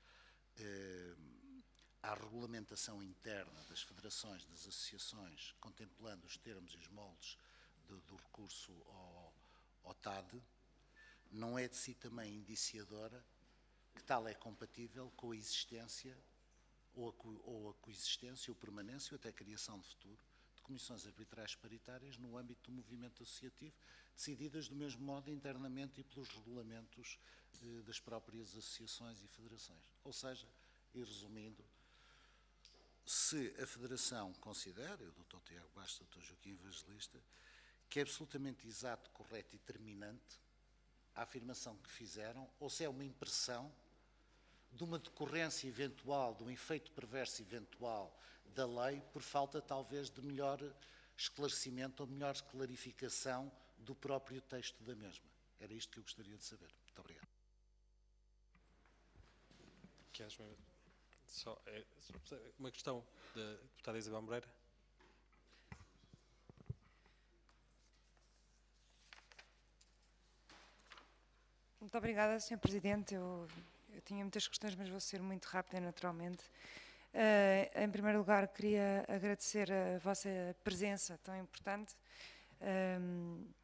à regulamentação interna das federações, das associações, contemplando os termos e os moldes do recurso ao TAD, não é de si também indiciadora que tal é compatível com a existência ou a coexistência ou permanência ou até a criação de futuro de comissões arbitrais paritárias no âmbito do movimento associativo, decididas do mesmo modo internamente e pelos regulamentos das próprias associações e federações. Ou seja, e resumindo, se a Federação considera, o Dr. Tiago Bastos, o Dr. Joaquim Evangelista, que é absolutamente exato, correto e terminante a afirmação que fizeram, ou se é uma impressão de uma decorrência eventual, de um efeito perverso eventual da lei, por falta talvez de melhor esclarecimento ou melhor clarificação do próprio texto da mesma. Era isto que eu gostaria de saber. Muito obrigado. Só uma questão da deputada Isabel Moreira. Muito obrigada, Sr. Presidente. Eu tinha muitas questões, mas vou ser muito rápida, naturalmente. Em primeiro lugar, queria agradecer a vossa presença tão importante.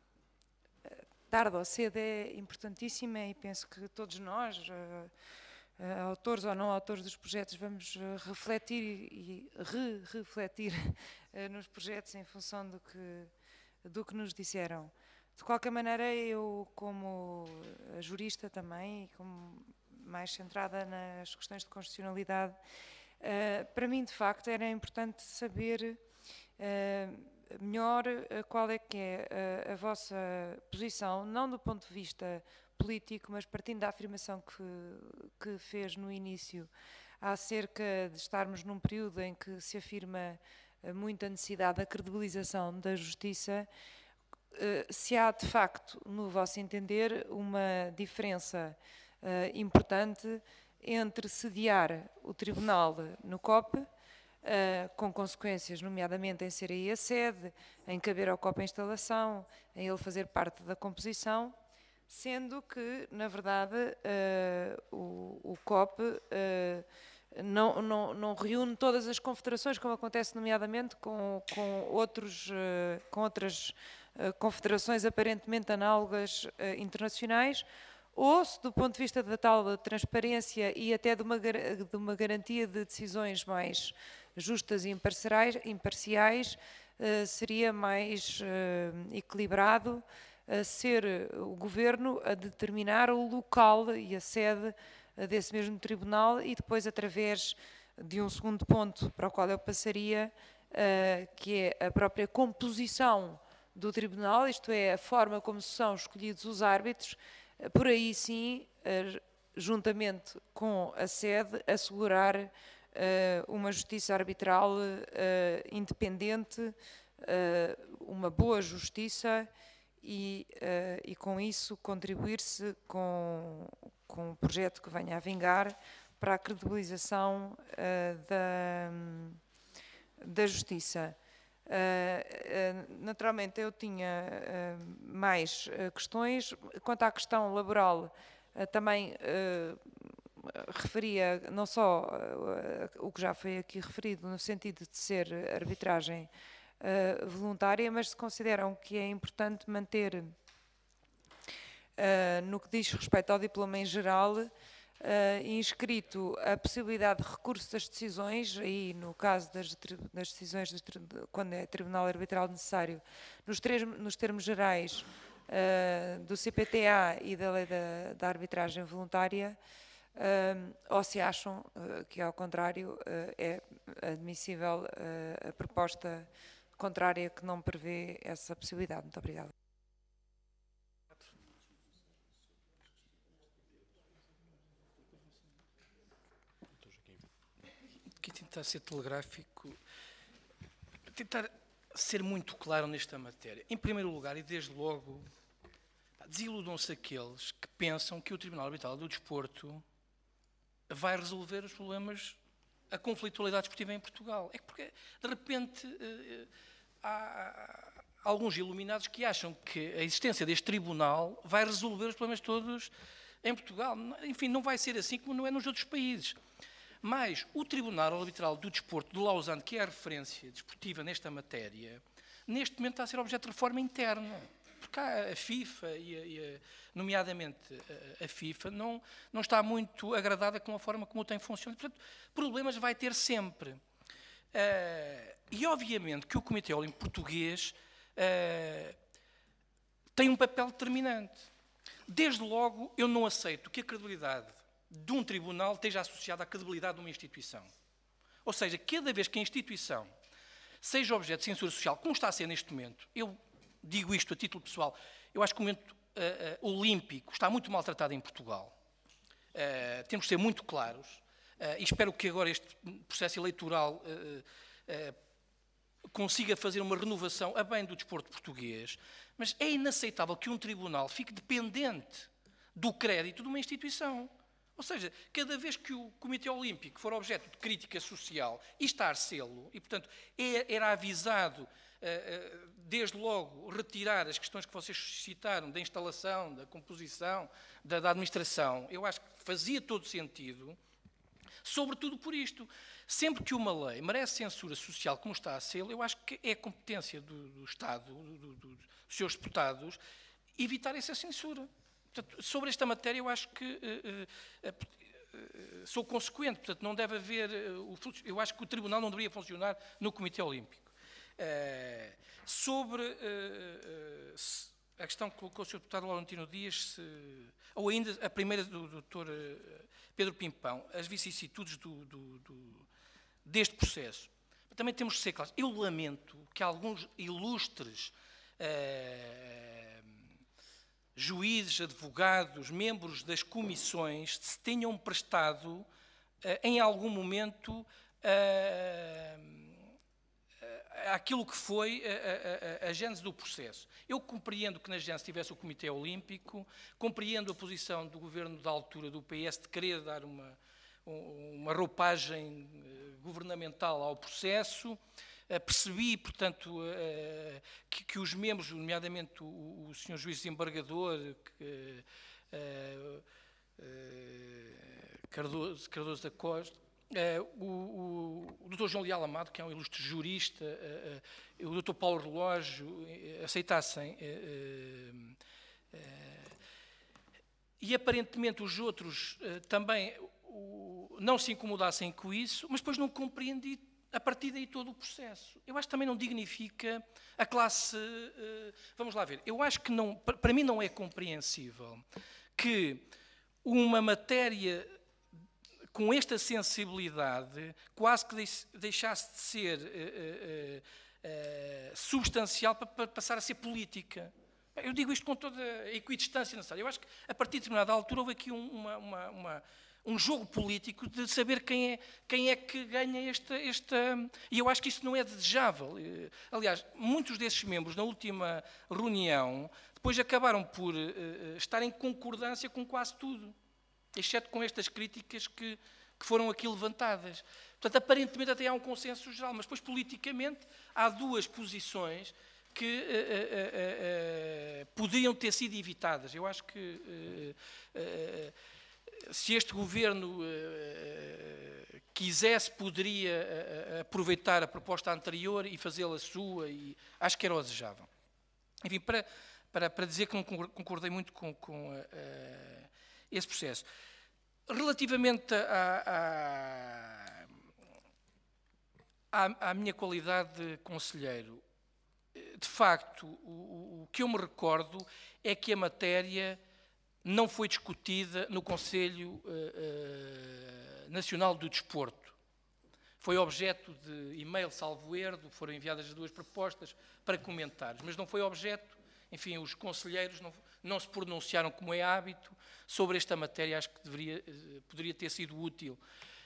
Tarde ou cedo é importantíssima e penso que todos nós, autores ou não autores dos projetos, vamos refletir e refletir nos projetos em função do que nos disseram. De qualquer maneira, eu, como jurista também, e como mais centrada nas questões de constitucionalidade, para mim, de facto, era importante saber melhor qual é que é a vossa posição, não do ponto de vista político, mas partindo da afirmação que fez no início, acerca de estarmos num período em que se afirma muita necessidade da credibilização da justiça, se há de facto, no vosso entender, uma diferença importante entre sediar o tribunal no COP, com consequências, nomeadamente em ser aí a sede, em caber ao COP a instalação, em ele fazer parte da composição, sendo que, na verdade, o COP não reúne todas as confederações, como acontece nomeadamente com outras confederações aparentemente análogas internacionais, ou se do ponto de vista da tal transparência e até de uma garantia de decisões mais justas e imparciais, seria mais equilibrado ser o Governo a determinar o local e a sede desse mesmo tribunal e depois, através de um segundo ponto para o qual eu passaria, que é a própria composição do tribunal, isto é, a forma como são escolhidos os árbitros, por aí sim, juntamente com a sede, assegurar uma justiça arbitral independente, uma boa justiça e com isso contribuir-se com um projeto que venha a vingar para a credibilização da justiça. Naturalmente eu tinha mais questões. Quanto à questão laboral, também referia não só o que já foi aqui referido, no sentido de ser arbitragem voluntária, mas se consideram que é importante manter, no que diz respeito ao diploma em geral, inscrito a possibilidade de recurso das decisões, aí no caso das decisões, quando é tribunal arbitral necessário, nos termos gerais do CPTA e da lei da arbitragem voluntária, ou se acham que, ao contrário, é admissível a proposta contrária que não prevê essa possibilidade. Muito obrigada. Aqui tentar ser telegráfico, tentar ser muito claro nesta matéria. Em primeiro lugar, e desde logo, desiludam-se aqueles que pensam que o Tribunal Arbitral do Desporto vai resolver os problemas, a conflitualidade desportiva em Portugal. É porque, de repente, há alguns iluminados que acham que a existência deste tribunal vai resolver os problemas todos em Portugal. Enfim, não vai ser assim como não é nos outros países. Mas o Tribunal Arbitral do Desporto de Lausanne, que é a referência desportiva nesta matéria, neste momento está a ser objeto de reforma interna. Porque a FIFA, nomeadamente a FIFA, não está muito agradada com a forma como tem funcionado. Portanto, problemas vai ter sempre. E, obviamente, que o Comitê Olímpico Português tem um papel determinante. Desde logo, eu não aceito que a credibilidade de um tribunal esteja associada à credibilidade de uma instituição. Ou seja, cada vez que a instituição seja objeto de censura social, como está a ser neste momento, eu digo isto a título pessoal, eu acho que o momento olímpico está muito maltratado em Portugal. Temos de ser muito claros e espero que agora este processo eleitoral consiga fazer uma renovação a bem do desporto português, mas é inaceitável que um tribunal fique dependente do crédito de uma instituição. Ou seja, cada vez que o Comitê Olímpico for objeto de crítica social, e está a sê-lo, e portanto era avisado desde logo retirar as questões que vocês suscitaram da instalação, da composição, da administração, eu acho que fazia todo sentido, sobretudo por isto. Sempre que uma lei merece censura social como está a ser, eu acho que é competência do Estado, dos seus deputados, evitar essa censura. Portanto, sobre esta matéria, eu acho que sou consequente, portanto, não deve haver... eu acho que o Tribunal não deveria funcionar no Comitê Olímpico. Sobre a questão que colocou o Sr. Deputado Laurentino Dias, ou ainda a primeira do Dr. Pedro Pimpão, as vicissitudes deste processo. Também temos que ser claros. Eu lamento que alguns ilustres juízes, advogados, membros das comissões se tenham prestado em algum momento aquilo que foi a gênese do processo. Eu compreendo que na gênese tivesse o Comitê Olímpico, compreendo a posição do governo da altura do PS de querer dar uma roupagem governamental ao processo. Percebi, portanto, que os membros, nomeadamente o Sr. Juiz Desembargador, Cardoso da Costa, o Dr. João Leal Amado, que é um ilustre jurista, o Dr. Paulo Relógio, aceitassem. E aparentemente os outros também não se incomodassem com isso, mas depois não compreendi a partir daí todo o processo. Eu acho que também não dignifica a classe... vamos lá ver. Eu acho que não, para mim não é compreensível que uma matéria com esta sensibilidade quase que deixasse de ser substancial para passar a ser política. Eu digo isto com toda a equidistância necessária. Eu acho que a partir de determinada altura houve aqui um jogo político de saber quem é que ganha esta... E eu acho que isso não é desejável. Aliás, muitos desses membros, na última reunião, depois acabaram por estar em concordância com quase tudo, exceto com estas críticas que foram aqui levantadas. Portanto, aparentemente até há um consenso geral, mas depois, politicamente, há duas posições que poderiam ter sido evitadas. Eu acho que se este governo quisesse, poderia aproveitar a proposta anterior e fazê-la sua, e acho que era o desejável. Enfim, para dizer que não concordei muito com esse processo. Relativamente à minha qualidade de conselheiro, de facto, o que eu me recordo é que a matéria não foi discutida no Conselho Nacional do Desporto. Foi objeto de e-mail, salvo erro, foram enviadas as duas propostas para comentários, mas não foi objeto, enfim, os conselheiros não se pronunciaram, como é hábito, sobre esta matéria. Acho que poderia ter sido útil.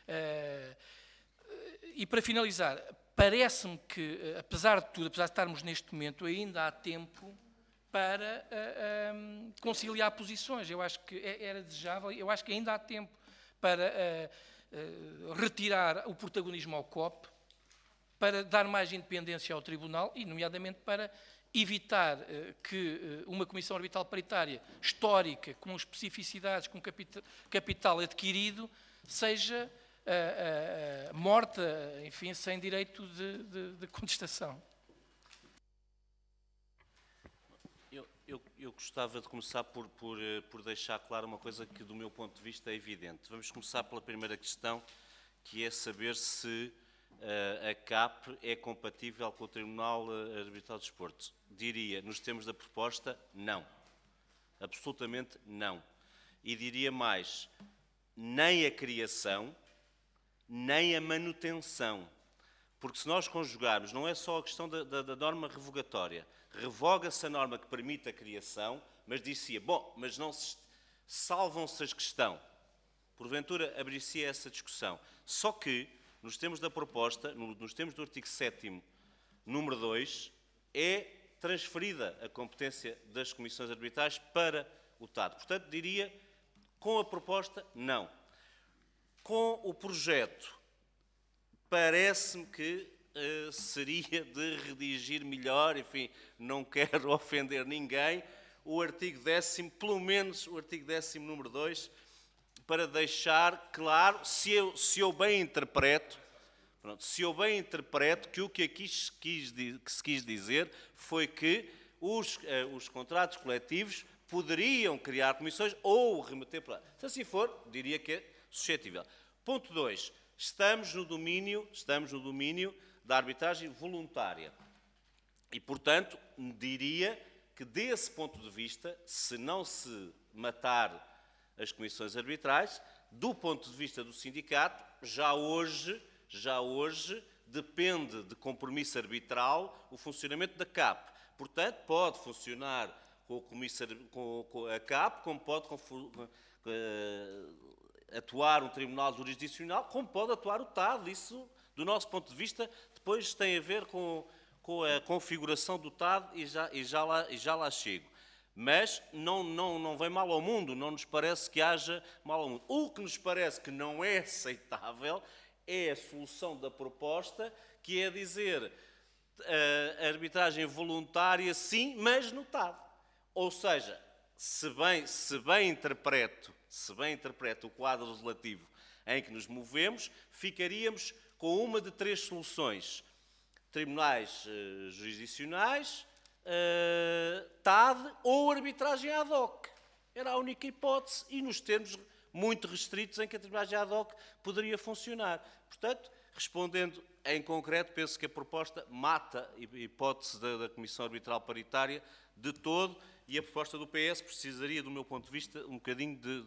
E para finalizar, parece-me que, apesar de tudo, apesar de estarmos neste momento, ainda há tempo para conciliar posições. Eu acho que era desejável, eu acho que ainda há tempo para retirar o protagonismo ao COP, para dar mais independência ao Tribunal e, nomeadamente, para evitar que uma comissão arbitral paritária histórica, com especificidades, com capital adquirido, seja morta, enfim, sem direito de contestação. Eu gostava de começar por deixar claro uma coisa que, do meu ponto de vista, é evidente. Vamos começar pela primeira questão, que é saber se a CAP é compatível com o Tribunal Arbitral de Desporto. Diria, nos termos da proposta, não. Absolutamente não. E diria mais, nem a criação, nem a manutenção. Porque se nós conjugarmos, não é só a questão da norma revogatória, revoga-se a norma que permite a criação, mas dizia, bom, mas não se salvam-se as que estão. Porventura, abrir-se essa discussão. Só que, nos termos da proposta, nos termos do artigo 7º, número 2, é transferida a competência das comissões arbitrais para o TAD. Portanto, diria, com a proposta, não. Com o projeto, parece-me que seria de redigir melhor, enfim, não quero ofender ninguém, o artigo 10º, pelo menos o artigo 10º, número 2, para deixar claro, se eu bem interpreto, que o que aqui se quis dizer foi que os contratos coletivos poderiam criar comissões ou remeter para... Se assim for, diria que suscetível. Ponto 2. Estamos no domínio da arbitragem voluntária. E, portanto, diria que, desse ponto de vista, se não se matar as comissões arbitrais, do ponto de vista do sindicato, já hoje depende de compromisso arbitral o funcionamento da CAP. Portanto, pode funcionar com a CAP, como pode atuar um tribunal jurisdicional, como pode atuar o TAD. Isso, do nosso ponto de vista, depois tem a ver com a configuração do TAD e já lá chego. Mas não vem mal ao mundo, não nos parece que haja mal ao mundo. O que nos parece que não é aceitável é a solução da proposta, que é dizer a arbitragem voluntária sim, mas no TAD. Ou seja, se bem interpreto o quadro legislativo em que nos movemos, ficaríamos com uma de 3 soluções: tribunais jurisdicionais, TAD ou arbitragem ad hoc. Era a única hipótese e nos termos muito restritos em que a arbitragem ad hoc poderia funcionar. Portanto, respondendo em concreto, penso que a proposta mata a hipótese da Comissão Arbitral Paritária de todo, e a proposta do PS precisaria, do meu ponto de vista, um bocadinho de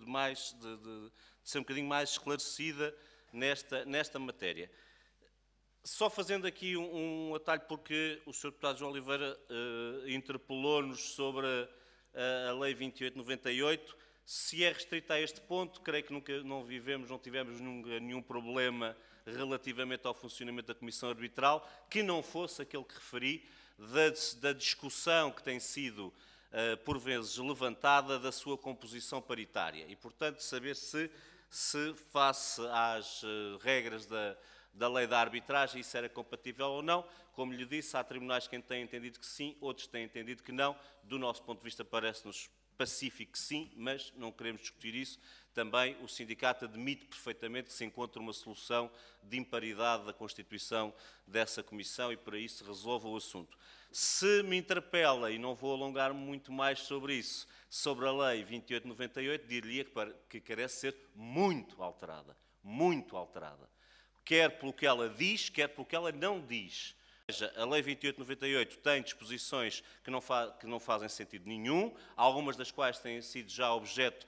ser um bocadinho mais esclarecida nesta matéria. Só fazendo aqui um atalho, porque o Sr. Deputado João Oliveira interpelou-nos sobre a Lei 2898. Se é restrita a este ponto, creio que nunca não tivemos nenhum problema relativamente ao funcionamento da Comissão Arbitral, que não fosse aquele que referi, da discussão que tem sido, por vezes, levantada da sua composição paritária. E, portanto, saber se face às regras da lei da arbitragem isso era compatível ou não. Como lhe disse, há tribunais que têm entendido que sim, outros têm entendido que não. Do nosso ponto de vista, parece-nos pacífico que sim, mas não queremos discutir isso. Também o sindicato admite perfeitamente que se encontra uma solução de imparidade da constituição dessa comissão e, para isso, resolva o assunto. Se me interpela, e não vou alongar muito mais sobre isso, sobre a Lei 2898, diria que carece ser muito alterada. Muito alterada. Quer pelo que ela diz, quer pelo que ela não diz. Ou seja, a Lei 2898 tem disposições que não fazem sentido nenhum, algumas das quais têm sido já objeto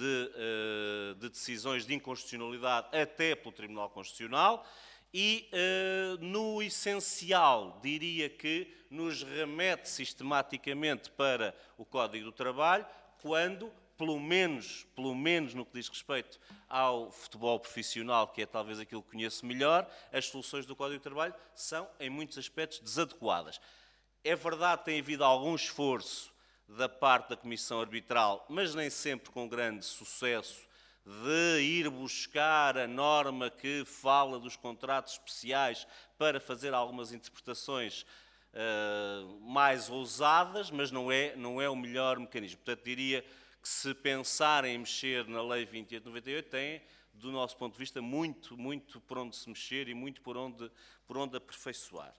de decisões de inconstitucionalidade até pelo Tribunal Constitucional e, no essencial, diria que nos remete sistematicamente para o Código do Trabalho, quando, pelo menos no que diz respeito ao futebol profissional, que é talvez aquilo que conheço melhor, as soluções do Código do Trabalho são, em muitos aspectos, desadequadas. É verdade que tem havido algum esforço da parte da Comissão Arbitral, mas nem sempre com grande sucesso, de ir buscar a norma que fala dos contratos especiais para fazer algumas interpretações mais ousadas, mas não é o melhor mecanismo. Portanto, diria que se pensarem em mexer na Lei 2898, têm, do nosso ponto de vista, muito por onde se mexer e muito por onde aperfeiçoar.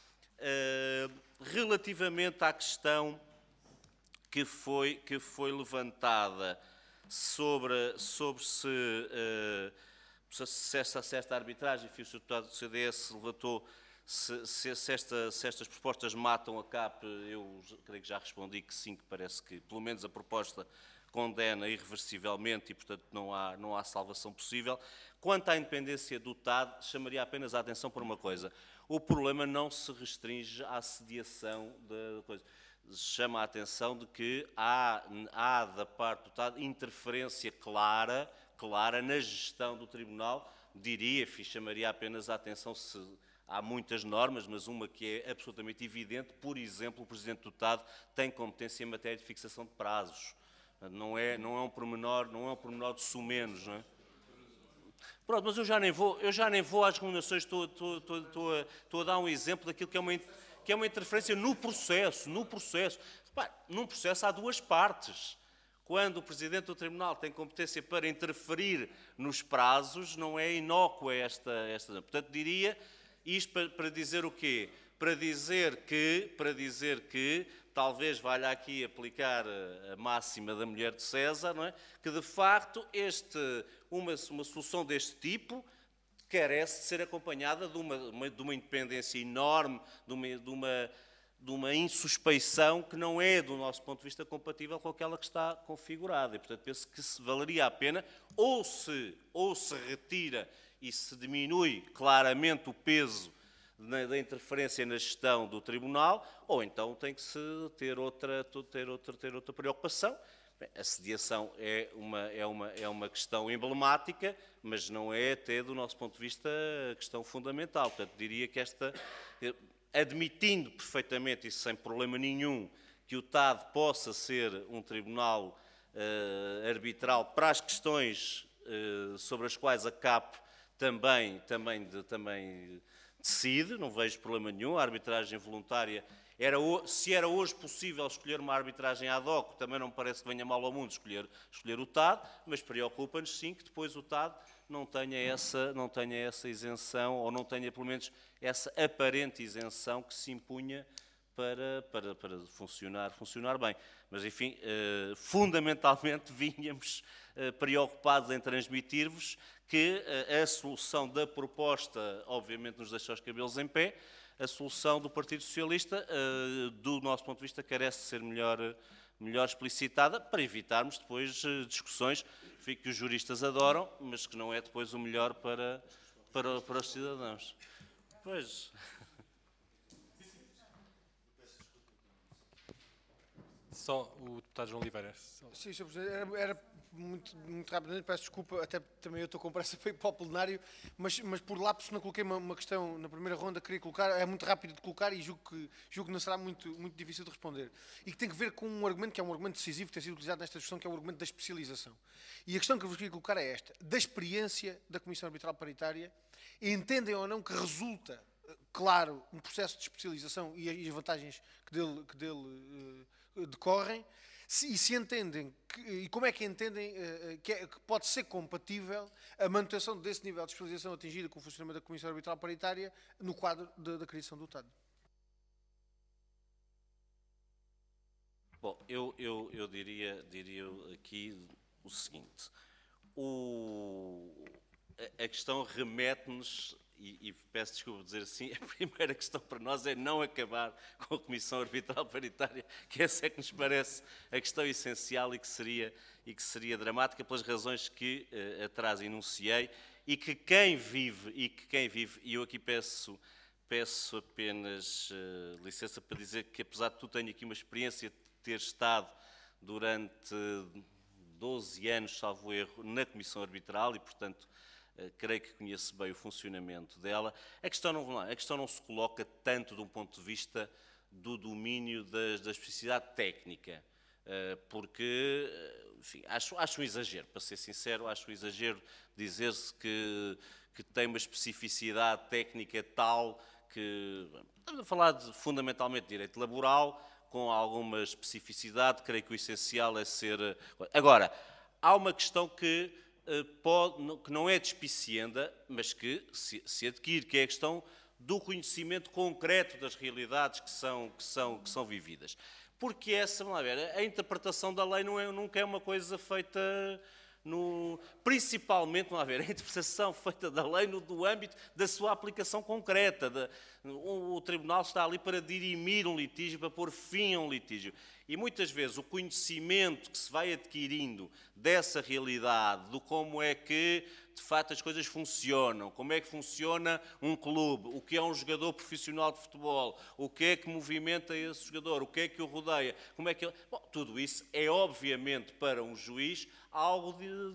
Relativamente à questão que foi levantada sobre se esta arbitragem, enfim, o Sr. Deputado do CDS levantou se estas propostas matam a CAP, eu creio que já respondi que sim, que parece que pelo menos a proposta condena irreversivelmente e, portanto, não há salvação possível. Quanto à independência do TAD, chamaria apenas a atenção por uma coisa. O problema não se restringe à sediação da coisa. Chama a atenção de que há da parte do TAD interferência clara na gestão do Tribunal. Chamaria apenas a atenção se há muitas normas, mas uma que é absolutamente evidente, por exemplo, o Presidente do TAD tem competência em matéria de fixação de prazos. Não é um pormenor de sumenos, não é? Pronto, mas eu já nem vou às recomendações, estou a dar um exemplo daquilo que é uma interferência no processo. Repare, num processo há duas partes. Quando o Presidente do Tribunal tem competência para interferir nos prazos, não é inócua esta. Portanto, diria isto para dizer o quê? Para dizer que talvez valha aqui aplicar a máxima da mulher de César, não é? Que de facto uma solução deste tipo carece de ser acompanhada de uma independência enorme, de uma insuspeição que não é, do nosso ponto de vista, compatível com aquela que está configurada. E, portanto, penso que valeria a pena, ou se retira e se diminui claramente o peso da interferência na gestão do Tribunal, ou então tem que se ter outra preocupação. Bem, a sediação é uma questão emblemática, mas não é, até do nosso ponto de vista, a questão fundamental. Portanto, diria que admitindo perfeitamente e sem problema nenhum que o TAD possa ser um tribunal arbitral para as questões sobre as quais a CAP também decide, não vejo problema nenhum. A arbitragem voluntária, se era hoje possível escolher uma arbitragem ad hoc, também não me parece que venha mal ao mundo escolher o TAD, mas preocupa-nos sim que depois o TAD não tenha essa isenção, ou não tenha pelo menos essa aparente isenção que se impunha para funcionar bem. Mas, enfim, fundamentalmente vínhamos preocupados em transmitir-vos que a solução da proposta, obviamente, nos deixa os cabelos em pé. A solução do Partido Socialista, do nosso ponto de vista, carece de ser melhor explicitada, para evitarmos depois discussões que os juristas adoram, mas que não é depois o melhor para os cidadãos. Pois. Só o deputado João Oliveira. Sim, Sr. Presidente, era muito rapidamente, peço desculpa, até também eu estou com pressa para ir para o plenário, mas por lapso não coloquei uma questão na primeira ronda, queria colocar, é muito rápido de colocar e julgo que não será muito difícil de responder. E que tem que ver com um argumento que é um argumento decisivo, que tem sido utilizado nesta discussão, que é o argumento da especialização. E a questão que eu vos queria colocar é esta: da experiência da Comissão Arbitral Paritária, entendem ou não que resulta, claro, um processo de especialização e as vantagens que dele decorrem, e se entendem, e como é que entendem que pode ser compatível a manutenção desse nível de especialização atingida com o funcionamento da Comissão Arbitral Paritária no quadro da criação do TAD? Bom, eu diria aqui o seguinte: a questão remete-nos, e peço desculpa por dizer assim, a primeira questão para nós é não acabar com a Comissão Arbitral Paritária, que essa é que nos parece a questão essencial e que seria dramática pelas razões que atrás enunciei, e que quem vive, e eu aqui peço apenas licença para dizer que, apesar de tudo, tenho aqui uma experiência de ter estado durante 12 anos, salvo erro, na Comissão Arbitral e, portanto, creio que conheço bem o funcionamento dela. A questão não se coloca tanto de um ponto de vista do domínio da especificidade técnica, porque, enfim, acho um exagero, para ser sincero, acho um exagero dizer-se que tem uma especificidade técnica tal que... Estamos a falar fundamentalmente de direito laboral, com alguma especificidade, creio que o essencial é ser... Agora, há uma questão que não é despicienda, mas que se adquire, que é a questão do conhecimento concreto das realidades que são vividas. Porque vamos lá ver, a interpretação da lei nunca é uma coisa feita... principalmente, vamos lá ver, a interpretação feita da lei no âmbito da sua aplicação concreta. O Tribunal está ali para dirimir um litígio, para pôr fim a um litígio. E muitas vezes o conhecimento que se vai adquirindo dessa realidade, do como é que, de facto, as coisas funcionam, como é que funciona um clube, o que é um jogador profissional de futebol, o que é que movimenta esse jogador, o que é que o rodeia, como é que... Bom, tudo isso é, obviamente, para um juiz, algo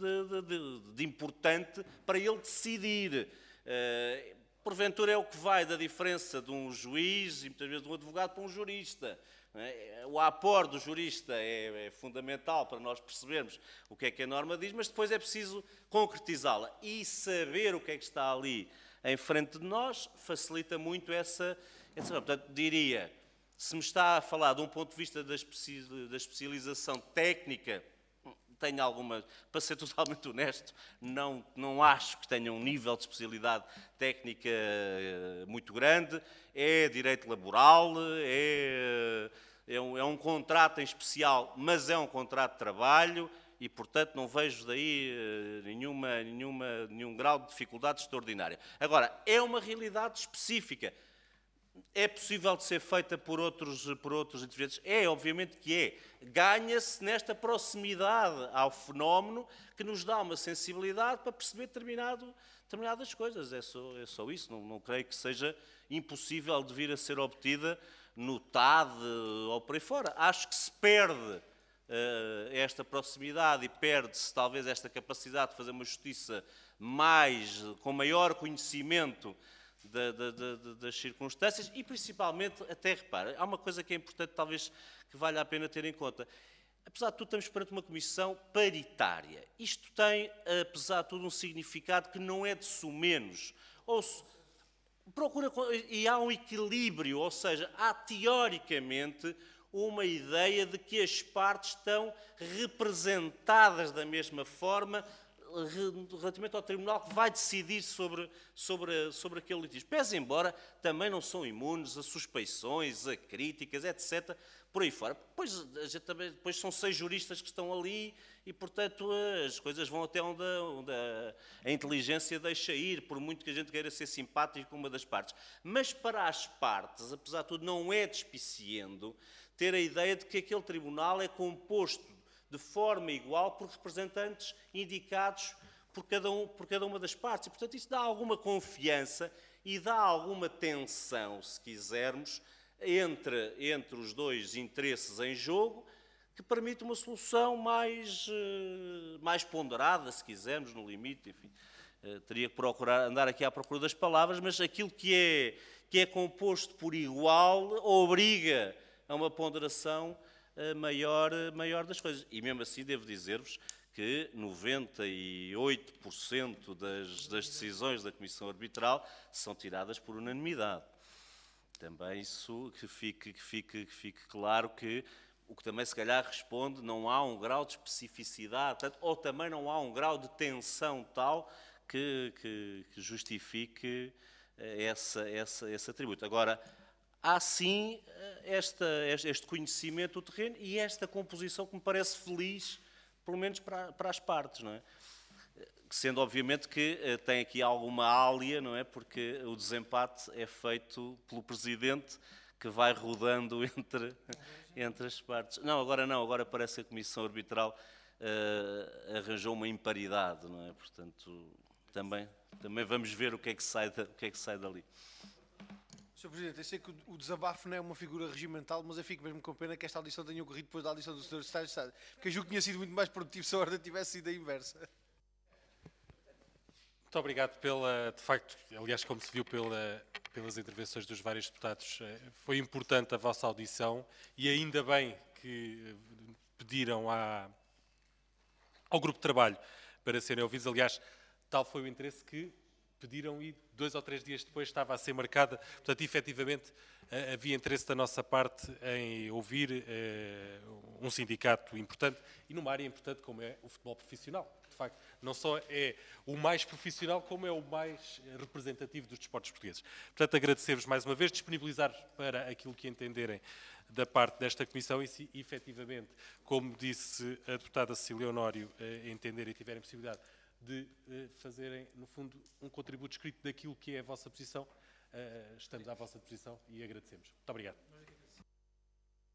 de importante para ele decidir. Porventura é o que vai da diferença de um juiz e muitas vezes de um advogado para um jurista. O aporte do jurista é fundamental para nós percebermos o que é a norma diz, mas depois é preciso concretizá-la. E saber o que é que está ali em frente de nós facilita muito essa... Portanto, diria, se me está a falar de um ponto de vista da especialização técnica, tenho alguma, para ser totalmente honesto, não acho que tenha um nível de especialidade técnica muito grande. É direito laboral, é um contrato em especial, mas é um contrato de trabalho e, portanto, não vejo daí nenhum grau de dificuldade extraordinária. Agora, é uma realidade específica. É possível de ser feita por outros intervenientes? É, obviamente que é. Ganha-se nesta proximidade ao fenómeno que nos dá uma sensibilidade para perceber determinadas coisas. É só isso. Não creio que seja impossível de vir a ser obtida no TAD ou por aí fora. Acho que se perde esta proximidade e perde-se talvez esta capacidade de fazer uma justiça com maior conhecimento das circunstâncias e, principalmente, até repara, há uma coisa que é importante, talvez, que valha a pena ter em conta. Apesar de tudo, estamos perante uma comissão paritária. Isto tem, apesar de tudo, um significado que não é de sumenos. E há um equilíbrio, ou seja, há, teoricamente, uma ideia de que as partes estão representadas da mesma forma relativamente ao tribunal que vai decidir sobre aquele litígio. Pese embora também não são imunes a suspeições, a críticas, etc., por aí fora. Depois são 6 juristas que estão ali e, portanto, as coisas vão até onde a inteligência deixa ir, por muito que a gente queira ser simpático com uma das partes. Mas para as partes, apesar de tudo, não é despiciendo ter a ideia de que aquele tribunal é composto de forma igual por representantes indicados por cada uma das partes. E, portanto, isso dá alguma confiança e dá alguma tensão, se quisermos, entre os dois interesses em jogo, que permite uma solução mais ponderada, se quisermos, no limite, enfim. Teria que andar aqui à procura das palavras, mas aquilo que é composto por igual obriga a uma ponderação maior das coisas. E mesmo assim devo dizer-vos que 98% das decisões da Comissão Arbitral são tiradas por unanimidade. Também isso que fique claro que o que também se calhar responde, não há um grau de especificidade, ou também não há um grau de tensão tal que justifique esse atributo. Agora, há sim este conhecimento do terreno e esta composição que me parece feliz, pelo menos para as partes, não é? Sendo obviamente que tem aqui alguma ália, não é? Porque o desempate é feito pelo Presidente, que vai rodando entre as partes. Não, agora parece que a Comissão Arbitral arranjou uma imparidade, não é? Portanto, também vamos ver o que é que sai dali. Sr. Presidente, eu sei que o desabafo não é uma figura regimental, mas eu fico mesmo com pena que esta audição tenha ocorrido depois da audição do Sr. Secretário de Estado, porque eu julgo que tinha sido muito mais produtivo se a ordem tivesse sido a inversa. Muito obrigado de facto, aliás, como se viu pelas intervenções dos vários deputados, foi importante a vossa audição e ainda bem que pediram ao grupo de trabalho para serem ouvidos. Aliás, tal foi o interesse que pediram e 2 ou 3 dias depois estava a ser marcada. Portanto, efetivamente, havia interesse da nossa parte em ouvir um sindicato importante e numa área importante como é o futebol profissional. De facto, não só é o mais profissional, como é o mais representativo dos desportos portugueses. Portanto, agradecer-vos mais uma vez, disponibilizar para aquilo que entenderem da parte desta Comissão e, se efetivamente, como disse a deputada Cecília Honório, entenderem e tiverem possibilidade de fazerem, no fundo, um contributo escrito daquilo que é a vossa posição, estamos à vossa disposição e agradecemos. Muito obrigado.